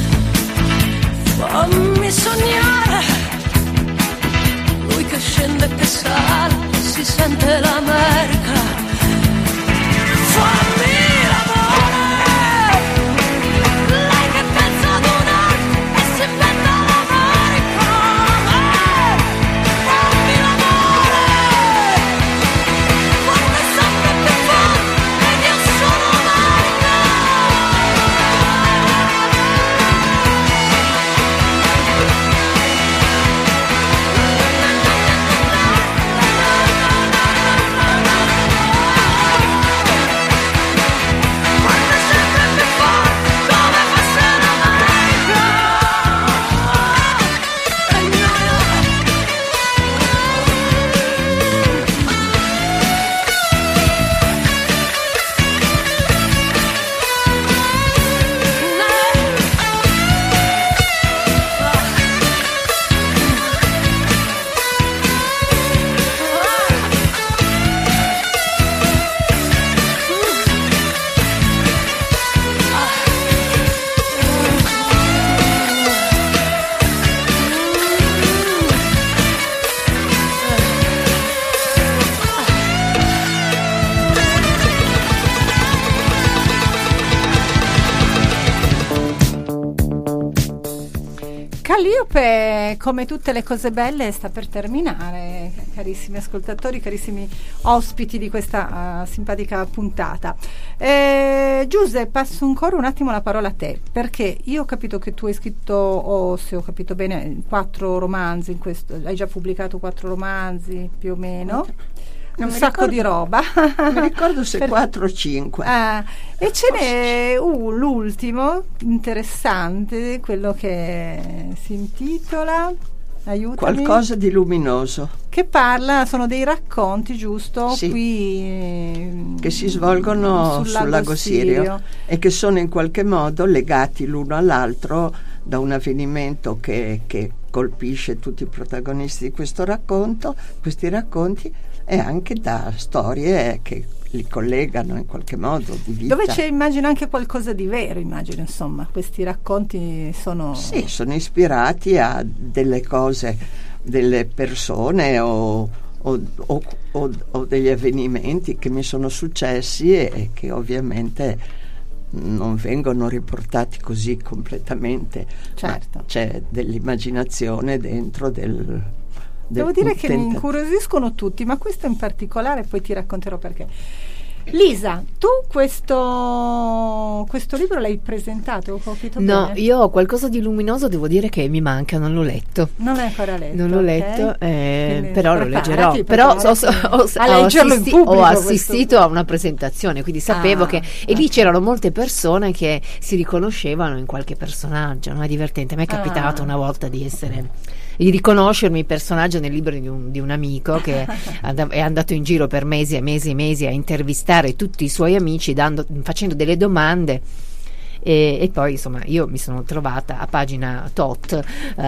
[SPEAKER 13] Fammi sognare. Lui che scende e che sale, si sente l'America. Fammi
[SPEAKER 1] Calliope, come tutte le cose belle, sta per terminare, carissimi ascoltatori, carissimi ospiti di questa simpatica puntata. Giuseppe, passo ancora un attimo la parola a te, perché io ho capito che tu hai scritto, o se ho capito bene, 4 romanzi, hai già pubblicato 4 romanzi più o meno. Un sacco di roba.
[SPEAKER 6] Non mi ricordo se 4 o 5.
[SPEAKER 1] E ce n'è l'ultimo interessante, quello che si intitola, aiutami,
[SPEAKER 6] Qualcosa di luminoso,
[SPEAKER 1] che sono dei racconti, giusto?
[SPEAKER 6] Sì.
[SPEAKER 1] Qui
[SPEAKER 6] che si svolgono sul lago Sirio e che sono in qualche modo legati l'uno all'altro da un avvenimento che colpisce tutti i protagonisti di questi racconti, e anche da storie che li collegano in qualche modo di vita.
[SPEAKER 1] Dove c'è, immagino, anche qualcosa di vero, insomma, questi racconti sono...
[SPEAKER 6] Sì, sono ispirati a delle cose, delle persone o degli avvenimenti che mi sono successi e che ovviamente non vengono riportati così completamente.
[SPEAKER 1] Certo.
[SPEAKER 6] C'è dell'immaginazione dentro
[SPEAKER 1] Devo dire che mi incuriosiscono tutti, ma questo in particolare poi ti racconterò perché. Lisa, tu questo libro l'hai presentato? Ho capito
[SPEAKER 9] No,
[SPEAKER 1] bene?
[SPEAKER 9] io ho qualcosa di luminoso, devo dire che mi manca, non l'ho letto.
[SPEAKER 1] Non l'hai ancora letto?
[SPEAKER 9] Non l'ho letto, però lo leggerò.
[SPEAKER 1] Preparati
[SPEAKER 9] Però
[SPEAKER 1] a leggerlo in pubblico.
[SPEAKER 9] ho assistito a una presentazione, quindi sapevo che... E lì c'erano molte persone che si riconoscevano in qualche personaggio, no? È divertente. A me è capitato una volta di riconoscermi personaggio nel libro di un amico che è andato in giro per mesi e mesi e mesi a intervistare tutti i suoi amici facendo delle domande e poi insomma io mi sono trovata a pagina tot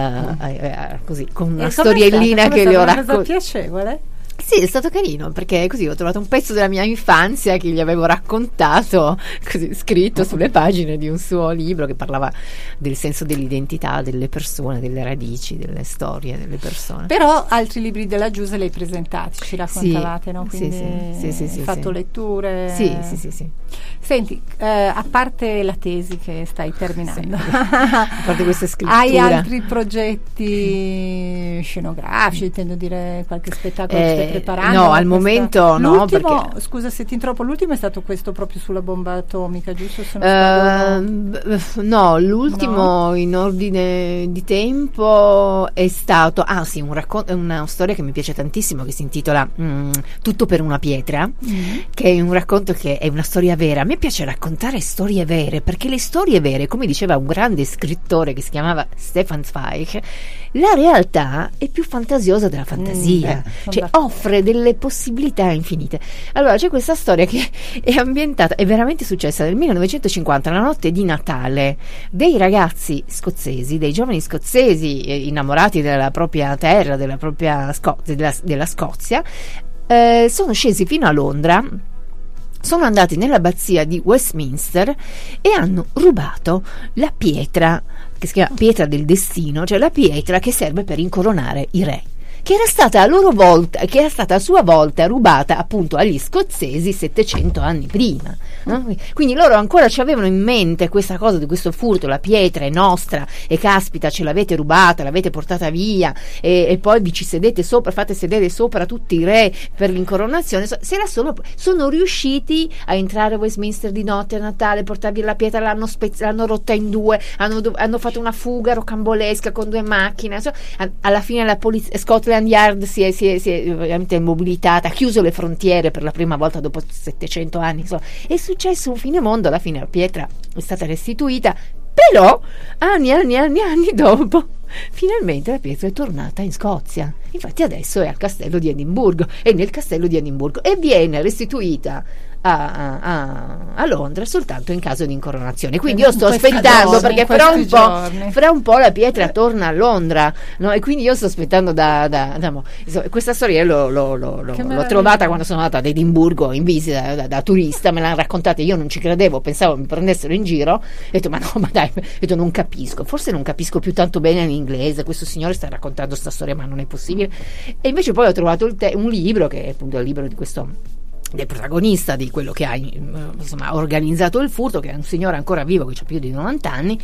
[SPEAKER 9] così con una storiellina che le ho raccontato.
[SPEAKER 1] È stato piacevole?
[SPEAKER 9] Sì, è stato carino perché così ho trovato un pezzo della mia infanzia che gli avevo raccontato, così scritto sulle pagine di un suo libro che parlava del senso dell'identità delle persone, delle radici, delle storie delle persone.
[SPEAKER 1] Però altri libri della Giuse li hai presentati, ci raccontavate, no? Quindi
[SPEAKER 9] sì,
[SPEAKER 1] hai fatto letture.
[SPEAKER 9] Sì.
[SPEAKER 1] Senti, a parte la tesi che stai terminando,
[SPEAKER 9] a parte questa scrittura,
[SPEAKER 1] hai altri progetti scenografici, intendo dire, qualche spettacolo che stai preparando?
[SPEAKER 9] No, al momento no, perché...
[SPEAKER 1] Scusa se ti interrompo, l'ultimo è stato questo proprio sulla bomba atomica, giusto?
[SPEAKER 9] No, l'ultimo in ordine di tempo è stato una storia che mi piace tantissimo, che si intitola Tutto per una pietra, che è un racconto che è una storia vera. A me piace raccontare storie vere, perché le storie vere, come diceva un grande scrittore che si chiamava Stefan Zweig, la realtà è più fantasiosa della fantasia, cioè offre delle possibilità infinite. Allora c'è questa storia che è ambientata, è veramente successa nel 1950, la notte di Natale. Dei ragazzi scozzesi, dei giovani scozzesi innamorati della propria terra, della propria della Scozia, sono scesi fino a Londra, sono andati nell'abbazia di Westminster e hanno rubato la pietra che si chiama pietra del destino, cioè la pietra che serve per incoronare i re, che era stata a sua volta rubata appunto agli scozzesi 700 anni prima, no? Quindi loro ancora ci avevano in mente questa cosa di questo furto, la pietra è nostra e caspita ce l'avete rubata, l'avete portata via e poi vi ci sedete sopra, fate sedere sopra tutti i re per l'incoronazione. Sono riusciti a entrare a Westminster di notte a Natale, portare via la pietra, l'hanno rotta in due, hanno fatto una fuga rocambolesca con 2 macchine, alla fine la polizia Scotland Yard si è veramente immobilitata, ha chiuso le frontiere per la prima volta dopo 700 anni, insomma. È successo un fine mondo, alla fine la pietra è stata restituita, però anni dopo finalmente la pietra è tornata in Scozia. Infatti adesso è al castello di Edimburgo, e nel castello di Edimburgo, e viene restituita a Londra soltanto in caso di incoronazione. Quindi io sto aspettando, perché fra un po' la pietra torna a Londra, no? E quindi io sto aspettando questa storia l'ho trovata quando sono andata ad Edimburgo in visita da turista, me l'hanno raccontata, io non ci credevo, pensavo mi prendessero in giro, ho detto ma dai, ho detto non capisco, forse non capisco più tanto bene l'inglese, questo signore sta raccontando sta storia, ma non è possibile. E invece poi ho trovato un libro che è appunto il libro di questo del protagonista di quello che ha insomma organizzato il furto, che è un signore ancora vivo che ha più di 90 anni,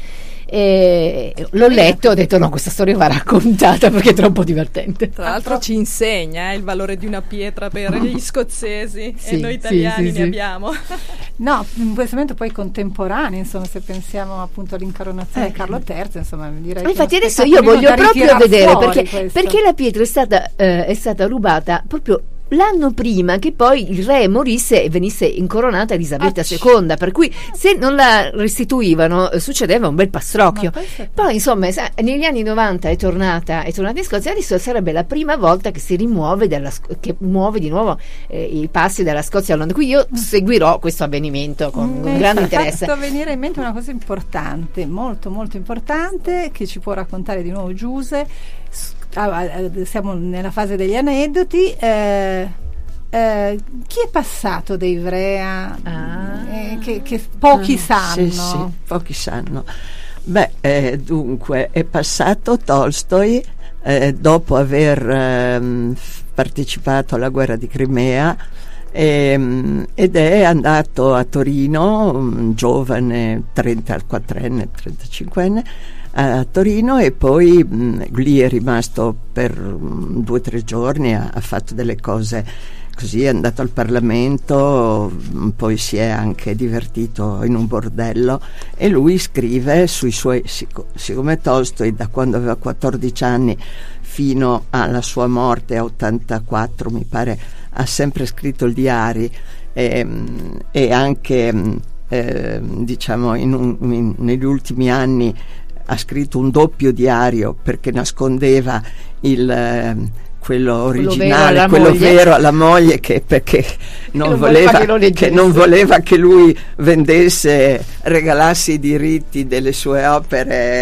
[SPEAKER 9] e l'ho letto e ho detto no, questa storia va raccontata perché è troppo divertente.
[SPEAKER 5] Tra l'altro ci insegna il valore di una pietra per gli scozzesi, e noi italiani ne abbiamo.
[SPEAKER 1] No, in questo momento poi contemporanei, insomma, se pensiamo appunto all'incoronazione di Carlo III, insomma, direi che
[SPEAKER 9] infatti adesso io voglio proprio vedere perché la pietra è stata rubata proprio l'anno prima che poi il re morisse e venisse incoronata Elisabetta II, per cui se non la restituivano succedeva un bel pastrocchio. Poi insomma negli anni 90 è tornata in Scozia, adesso sarebbe la prima volta che si rimuove che muove di nuovo i passi dalla Scozia a Londra, quindi io seguirò questo avvenimento con grande interesse.
[SPEAKER 1] Mi è fatto venire in mente una cosa importante, molto molto importante, che ci può raccontare di nuovo Giuse. Siamo nella fase degli aneddoti. Chi è passato da Ivrea che pochi sanno?
[SPEAKER 6] Sì, pochi sanno. Dunque è passato Tolstoj dopo aver partecipato alla guerra di Crimea ed è andato a Torino, giovane, 34enne, 35enne, a Torino, e poi lì è rimasto per 2 o 3 giorni, ha fatto delle cose così, è andato al Parlamento, poi si è anche divertito in un bordello, e lui scrive sui suoi, siccome Tolstoj da quando aveva 14 anni fino alla sua morte a 84 mi pare ha sempre scritto il diario, e anche diciamo negli ultimi anni ha scritto un doppio diario perché nascondeva quello originale, quello vero alla moglie, perché non voleva che lui vendesse, regalasse i diritti delle sue opere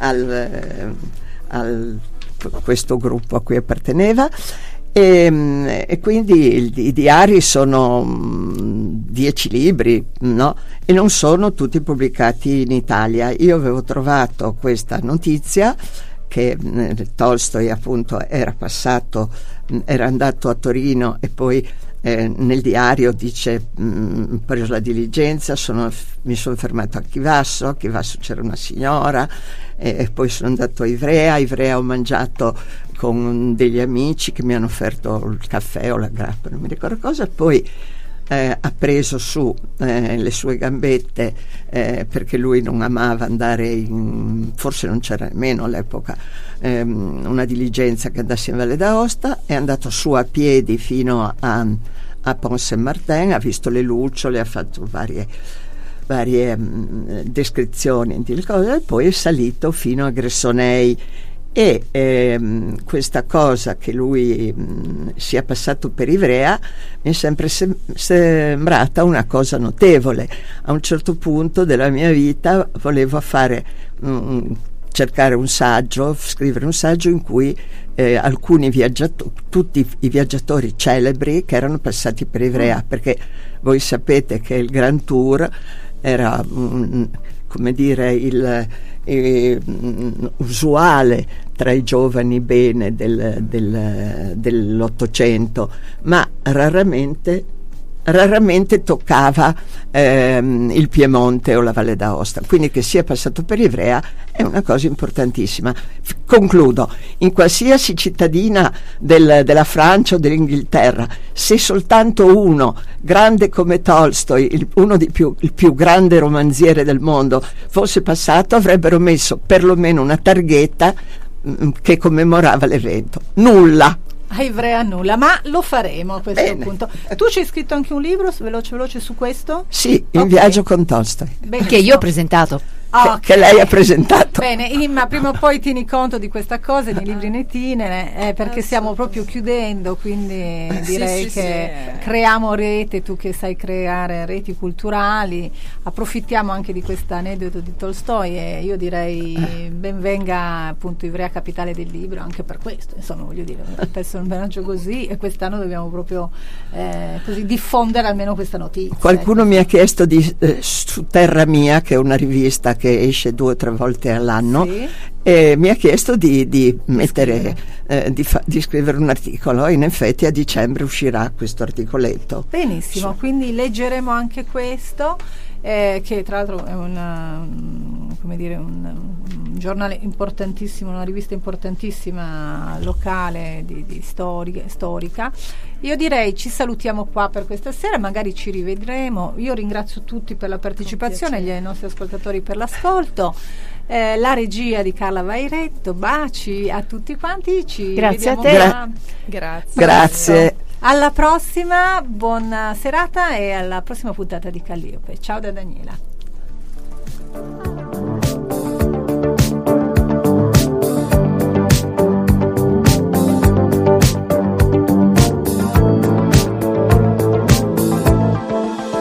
[SPEAKER 6] al questo gruppo a cui apparteneva. E quindi i diari sono 10 libri, no? E non sono tutti pubblicati in Italia. Io avevo trovato questa notizia che Tolstoj appunto era andato a Torino, e poi nel diario dice ho preso la diligenza, mi sono fermato a Chivasso c'era una signora, e poi sono andato a Ivrea ho mangiato con degli amici che mi hanno offerto il caffè o la grappa, non mi ricordo cosa, poi ha preso su le sue gambette, perché lui non amava andare forse non c'era nemmeno all'epoca una diligenza che andasse in Valle d'Aosta, è andato su a piedi fino a Pont Saint-Martin, ha visto le lucciole, ha fatto varie descrizioni di cose, e poi è salito fino a Gressonei. E questa cosa che lui sia passato per Ivrea mi è sempre sembrata una cosa notevole. A un certo punto della mia vita volevo cercare un saggio, scrivere un saggio in cui alcuni tutti i viaggiatori celebri che erano passati per Ivrea, perché voi sapete che il Grand Tour era come dire il usuale tra i giovani bene dell'Ottocento, ma raramente toccava il Piemonte o la Valle d'Aosta, quindi che sia passato per Ivrea è una cosa importantissima. Concludo, in qualsiasi cittadina della Francia o dell'Inghilterra, se soltanto uno grande come Tolstoj, il più grande romanziere del mondo, fosse passato, avrebbero messo perlomeno una targhetta che commemorava l'evento. Nulla.
[SPEAKER 1] A Ivrea nulla, ma lo faremo a questo punto. Tu ci hai scritto anche un libro veloce su questo?
[SPEAKER 6] Sì, In viaggio con Tolstoj,
[SPEAKER 9] che io ho presentato.
[SPEAKER 6] Che lei ha presentato.
[SPEAKER 1] Bene, ma prima o poi tieni conto di questa cosa nei libri in itinere, perché stiamo proprio chiudendo, quindi direi che creiamo rete, tu che sai creare reti culturali, approfittiamo anche di questo aneddoto di Tolstoj, e io direi ben venga appunto Ivrea capitale del libro anche per questo, insomma, voglio dire, un personaggio così, e quest'anno dobbiamo proprio così diffondere almeno questa notizia.
[SPEAKER 6] Qualcuno mi ha chiesto su Terra Mia, che è una rivista rivista che esce 2 o 3 volte all'anno,
[SPEAKER 1] Sì.
[SPEAKER 6] e mi ha chiesto di mettere, di scrivere un articolo. In effetti a dicembre uscirà questo articoletto.
[SPEAKER 1] Benissimo, quindi leggeremo anche questo, che tra l'altro è un giornale importantissimo, una rivista importantissima locale di storica. Io direi ci salutiamo qua per questa sera, magari ci rivedremo. Io ringrazio tutti per la partecipazione, gli nostri ascoltatori per l'ascolto. La regia di Carla Vairetto, baci a tutti quanti,
[SPEAKER 9] Grazie a te.
[SPEAKER 6] Grazie.
[SPEAKER 1] Alla prossima, buona serata e alla prossima puntata di Calliope. Ciao da Daniela.